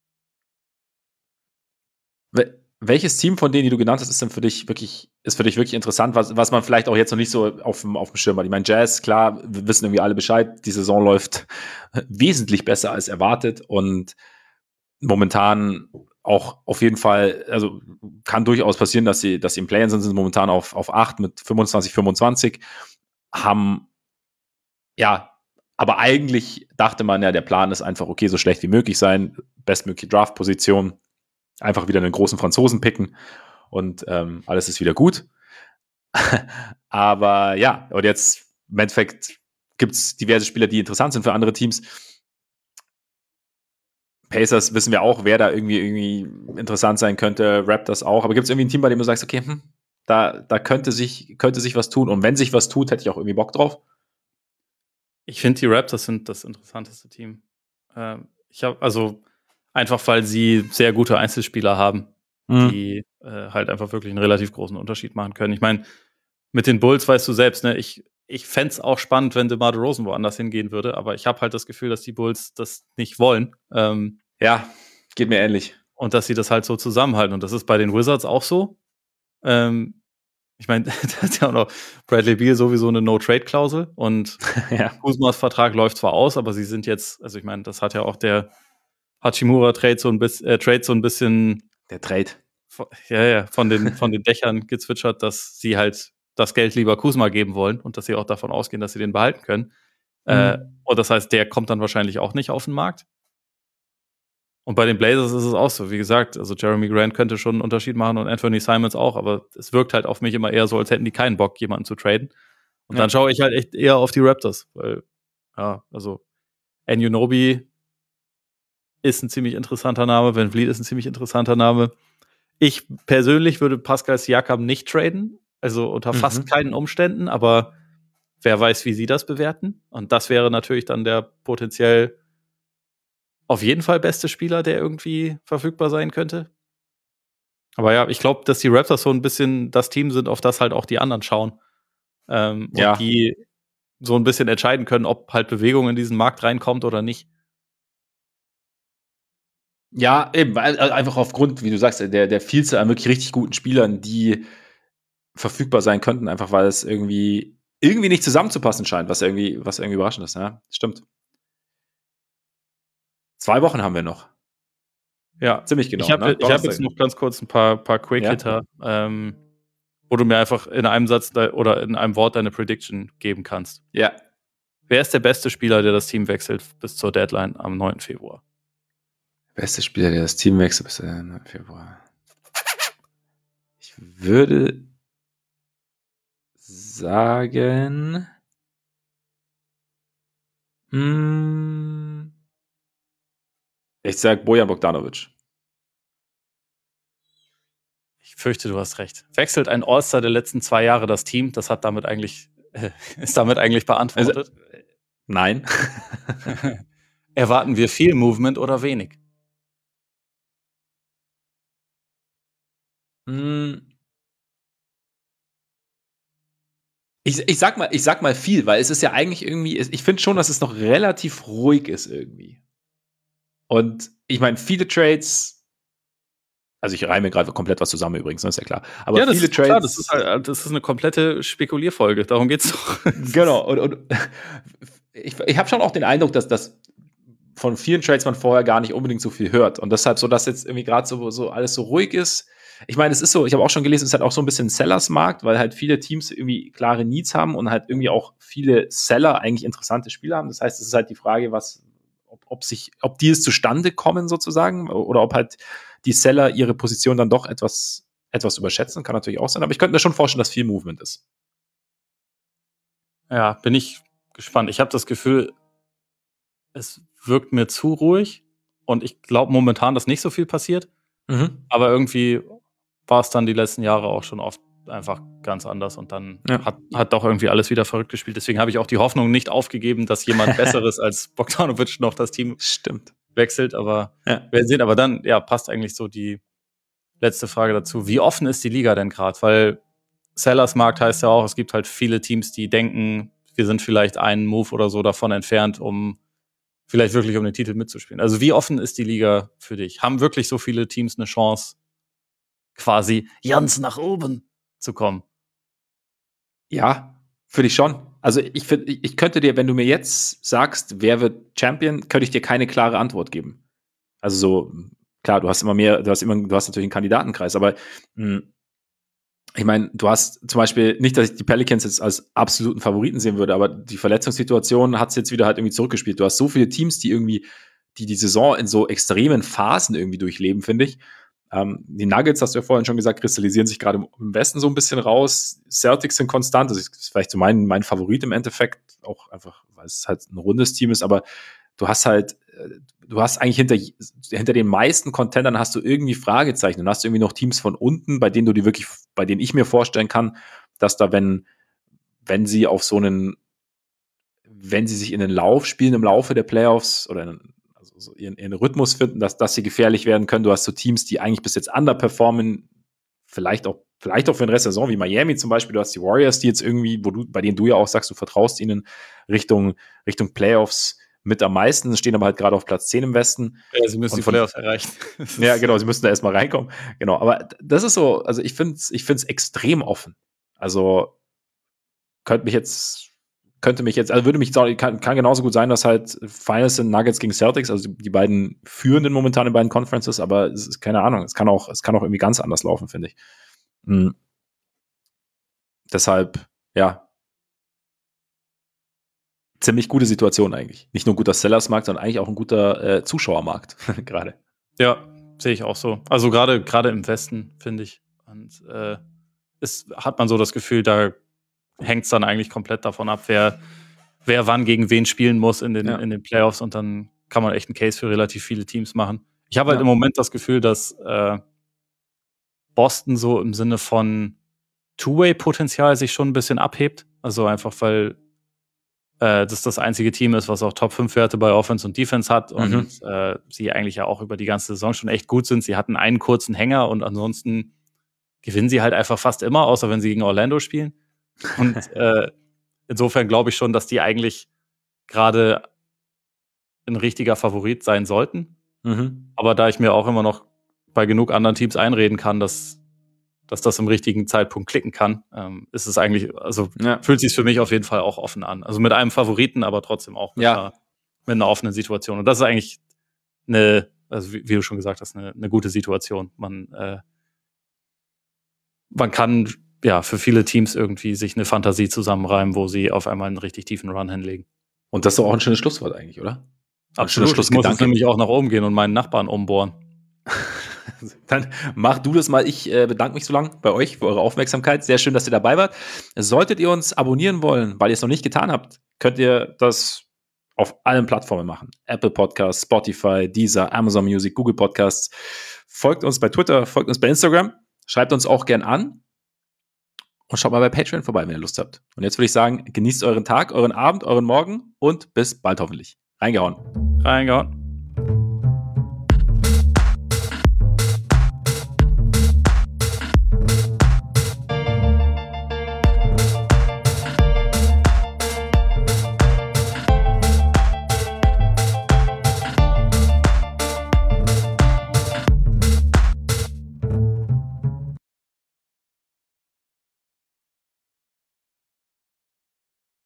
Wel welches Team von denen, die du genannt hast, ist denn für dich wirklich ist für dich wirklich interessant, was was man vielleicht auch jetzt noch nicht so aufm aufm Schirm hat? Ich meine, Jazz, klar, wir wissen irgendwie alle Bescheid, die Saison läuft wesentlich besser als erwartet und momentan auch auf jeden Fall, also kann durchaus passieren, dass sie, dass sie im Play-in sind, sind momentan auf, auf acht mit fünfundzwanzig, fünfundzwanzig, haben, ja, aber eigentlich dachte man ja, der Plan ist einfach, okay, so schlecht wie möglich sein, bestmögliche Draft-Position, einfach wieder einen großen Franzosen picken und ähm, alles ist wieder gut. Aber ja, und jetzt im Endeffekt gibt es diverse Spieler, die interessant sind für andere Teams. Pacers wissen wir auch, wer da irgendwie, irgendwie interessant sein könnte, Raptors auch. Aber gibt es irgendwie ein Team, bei dem du sagst, okay, hm, da, da könnte sich, könnte sich was tun. Und wenn sich was tut, hätte ich auch irgendwie Bock drauf. Ich finde, die Raptors sind das interessanteste Team. Ähm, ich habe also einfach, weil sie sehr gute Einzelspieler haben, Mhm. die äh, halt einfach wirklich einen relativ großen Unterschied machen können. Ich meine, mit den Bulls weißt du selbst, ne, ich, ich fände es auch spannend, wenn DeMar DeRozan woanders hingehen würde, aber ich habe halt das Gefühl, dass die Bulls das nicht wollen. Ähm, Ja, geht mir ähnlich. und dass sie das halt so zusammenhalten. Und das ist bei den Wizards auch so. Ähm, ich meine, da ist ja auch noch Bradley Beal sowieso eine No-Trade-Klausel und Ja. Kuzmas Vertrag läuft zwar aus, aber sie sind jetzt, also ich meine, das hat ja auch der Hachimura-Trade so ein bisschen, äh, Trade so ein bisschen, Der Trade. von, ja, ja, von den, von den Dächern gezwitschert, dass sie halt das Geld lieber Kuzma geben wollen und dass sie auch davon ausgehen, dass sie den behalten können. Mhm. Äh, und das heißt, der kommt dann wahrscheinlich auch nicht auf den Markt. Und bei den Blazers ist es auch so, wie gesagt, also Jeremy Grant könnte schon einen Unterschied machen und Anthony Simons auch, aber es wirkt halt auf mich immer eher so, als hätten die keinen Bock, jemanden zu traden. Und Ja. dann schaue ich halt echt eher auf die Raptors, weil, ja, also Anunoby ist ein ziemlich interessanter Name, Van Vliet ist ein ziemlich interessanter Name. Ich persönlich würde Pascal Siakam nicht traden, also unter Mhm. fast keinen Umständen, aber wer weiß, wie sie das bewerten. Und das wäre natürlich dann der potenziell auf jeden Fall beste Spieler, der irgendwie verfügbar sein könnte. Aber ja, ich glaube, dass die Raptors so ein bisschen das Team sind, auf das halt auch die anderen schauen. Ähm, Ja. Und die so ein bisschen entscheiden können, ob halt Bewegung in diesen Markt reinkommt oder nicht. Ja, eben, weil, also einfach aufgrund, wie du sagst, der, der Vielzahl an wirklich richtig guten Spielern, die verfügbar sein könnten, einfach weil es irgendwie, irgendwie nicht zusammenzupassen scheint, was irgendwie, was irgendwie überraschend ist. Ja, stimmt. Zwei Wochen haben wir noch. Ja, Ziemlich genau. ich habe Ne? ich hab jetzt noch ganz kurz ein paar, paar Quick-Hitter, ja? ähm, wo du mir einfach in einem Satz de- oder in einem Wort deine Prediction geben kannst. Ja. Wer ist der beste Spieler, der das Team wechselt bis zur Deadline am neunten Februar? Beste Spieler, der das Team wechselt bis neunten Februar. Ich würde sagen. Hm, ich sag Bojan Bogdanovic. Ich fürchte, du hast recht. Wechselt ein All-Star der letzten zwei Jahre das Team? Das hat damit eigentlich, äh, ist damit eigentlich beantwortet. Also, nein. Erwarten wir viel Movement oder wenig? Hm. Ich, ich, sag mal, ich sag mal viel, weil es ist ja eigentlich irgendwie, ich finde schon, dass es noch relativ ruhig ist irgendwie. Und ich meine, viele Trades, also ich reime gerade komplett was zusammen übrigens, das ist ja klar. Aber ja, das viele ist Trades. Klar, das ist halt, das ist eine komplette Spekulierfolge, darum geht's doch. Genau, und, und ich, ich habe schon auch den Eindruck, dass das von vielen Trades man vorher gar nicht unbedingt so viel hört. Und deshalb so, dass jetzt irgendwie gerade so, so alles so ruhig ist. Ich meine, es ist so, ich habe auch schon gelesen, es ist halt auch so ein bisschen Sellers-Markt, weil halt viele Teams irgendwie klare Needs haben und halt irgendwie auch viele Seller eigentlich interessante Spieler haben. Das heißt, es ist halt die Frage, was, ob, ob sich, ob Deals zustande kommen sozusagen oder ob halt die Seller ihre Position dann doch etwas, etwas überschätzen. Kann natürlich auch sein. Aber ich könnte mir schon vorstellen, dass viel Movement ist. Ja, bin ich gespannt. Ich habe das Gefühl, es wirkt mir zu ruhig und ich glaube momentan, dass nicht so viel passiert. Mhm. Aber irgendwie war es dann die letzten Jahre auch schon oft einfach ganz anders und dann Ja. hat, hat doch irgendwie alles wieder verrückt gespielt. Deswegen habe ich auch die Hoffnung nicht aufgegeben, dass jemand Besseres als Bogdanovic noch das Team Stimmt. wechselt. Aber Ja. wir sehen, aber dann ja, passt eigentlich so die letzte Frage dazu. Wie offen ist die Liga denn gerade? Weil Sellers Markt heißt ja auch, es gibt halt viele Teams, die denken, wir sind vielleicht einen Move oder so davon entfernt, um vielleicht wirklich um den Titel mitzuspielen. Also wie offen ist die Liga für dich? Haben wirklich so viele Teams eine Chance, quasi ganz nach oben zu kommen? Ja, für dich schon. Also ich, find, ich könnte dir, wenn du mir jetzt sagst, wer wird Champion, könnte ich dir keine klare Antwort geben. Also so, klar, du hast immer mehr, du hast immer, du hast natürlich einen Kandidatenkreis, aber mh, ich meine, du hast zum Beispiel, nicht, dass ich die Pelicans jetzt als absoluten Favoriten sehen würde, aber die Verletzungssituation hat es jetzt wieder halt irgendwie zurückgespielt. Du hast so viele Teams, die irgendwie, die die Saison in so extremen Phasen irgendwie durchleben, finde ich. Ähm, die Nuggets, hast du ja vorhin schon gesagt, kristallisieren sich gerade im Westen so ein bisschen raus. Celtics sind konstant. Das ist vielleicht so mein, mein Favorit im Endeffekt. Auch einfach, weil es halt ein rundes Team ist. Aber du hast halt, du hast eigentlich hinter, hinter den meisten Contendern hast du irgendwie Fragezeichen. Dann hast du irgendwie noch Teams von unten, bei denen du die wirklich, bei denen ich mir vorstellen kann, dass da, wenn, wenn sie auf so einen, wenn sie sich in den Lauf spielen im Laufe der Playoffs oder in, also so ihren, ihren Rhythmus finden, dass, dass sie gefährlich werden können. Du hast so Teams, die eigentlich bis jetzt underperformen, vielleicht auch, vielleicht auch für den Rest der Saison, wie Miami zum Beispiel. Du hast die Warriors, die jetzt irgendwie, wo du, bei denen du ja auch sagst, du vertraust ihnen Richtung, Richtung Playoffs mit am meisten, stehen aber halt gerade auf Platz zehn im Westen. Ja, sie müssen die Playoffs erreichen. Ja, genau, sie müssen da erstmal reinkommen. Genau, aber das ist so, also ich finde es ich find's extrem offen. Also könnte mich jetzt könnte mich jetzt, also würde mich, kann, kann genauso gut sein, dass halt Finals sind Nuggets gegen Celtics, also die beiden führenden momentan in beiden Conferences, aber es ist keine Ahnung, es kann auch, es kann auch irgendwie ganz anders laufen, finde ich. Mhm. Deshalb, ja, ziemlich gute Situation eigentlich. Nicht nur ein guter Sellersmarkt, sondern eigentlich auch ein guter äh, Zuschauermarkt gerade. Ja, sehe ich auch so. Also gerade gerade im Westen, finde ich. Und äh, ist, hat man so das Gefühl, da hängt es dann eigentlich komplett davon ab, wer, wer wann gegen wen spielen muss in den, Ja. in den Playoffs. Und dann kann man echt einen Case für relativ viele Teams machen. Ich habe halt Ja. im Moment das Gefühl, dass äh, Boston so im Sinne von Two-Way-Potenzial sich schon ein bisschen abhebt. Also einfach, weil äh, das das einzige Team ist, was auch Top fünf Werte bei Offense und Defense hat und Mhm. äh, sie eigentlich ja auch über die ganze Saison schon echt gut sind. Sie hatten einen kurzen Hänger und ansonsten gewinnen sie halt einfach fast immer, außer wenn sie gegen Orlando spielen. Und äh, insofern glaube ich schon, dass die eigentlich gerade ein richtiger Favorit sein sollten. Mhm. Aber da ich mir auch immer noch bei genug anderen Teams einreden kann, dass, dass das im richtigen Zeitpunkt klicken kann, ähm, ist es eigentlich, also Ja. fühlt sich für mich auf jeden Fall auch offen an. Also mit einem Favoriten, aber trotzdem auch mit, Ja. einer, mit einer offenen Situation. Und das ist eigentlich eine, also wie, wie du schon gesagt hast, eine, eine gute Situation. Man, äh, man kann ja für viele Teams irgendwie sich eine Fantasie zusammenreimen, wo sie auf einmal einen richtig tiefen Run hinlegen. Und das ist doch auch ein schönes Schlusswort eigentlich, oder? Absolut. Ich muss jetzt nämlich auch nach oben gehen und meinen Nachbarn umbohren. Dann mach du das mal. Ich äh, bedanke mich so lange bei euch für eure Aufmerksamkeit. Sehr schön, dass ihr dabei wart. Solltet ihr uns abonnieren wollen, weil ihr es noch nicht getan habt, könnt ihr das auf allen Plattformen machen. Apple Podcasts, Spotify, Deezer, Amazon Music, Google Podcasts. Folgt uns bei Twitter, folgt uns bei Instagram. Schreibt uns auch gern an. Und schaut mal bei Patreon vorbei, wenn ihr Lust habt. Und jetzt würde ich sagen, genießt euren Tag, euren Abend, euren Morgen und bis bald hoffentlich. Reingehauen. Reingehauen.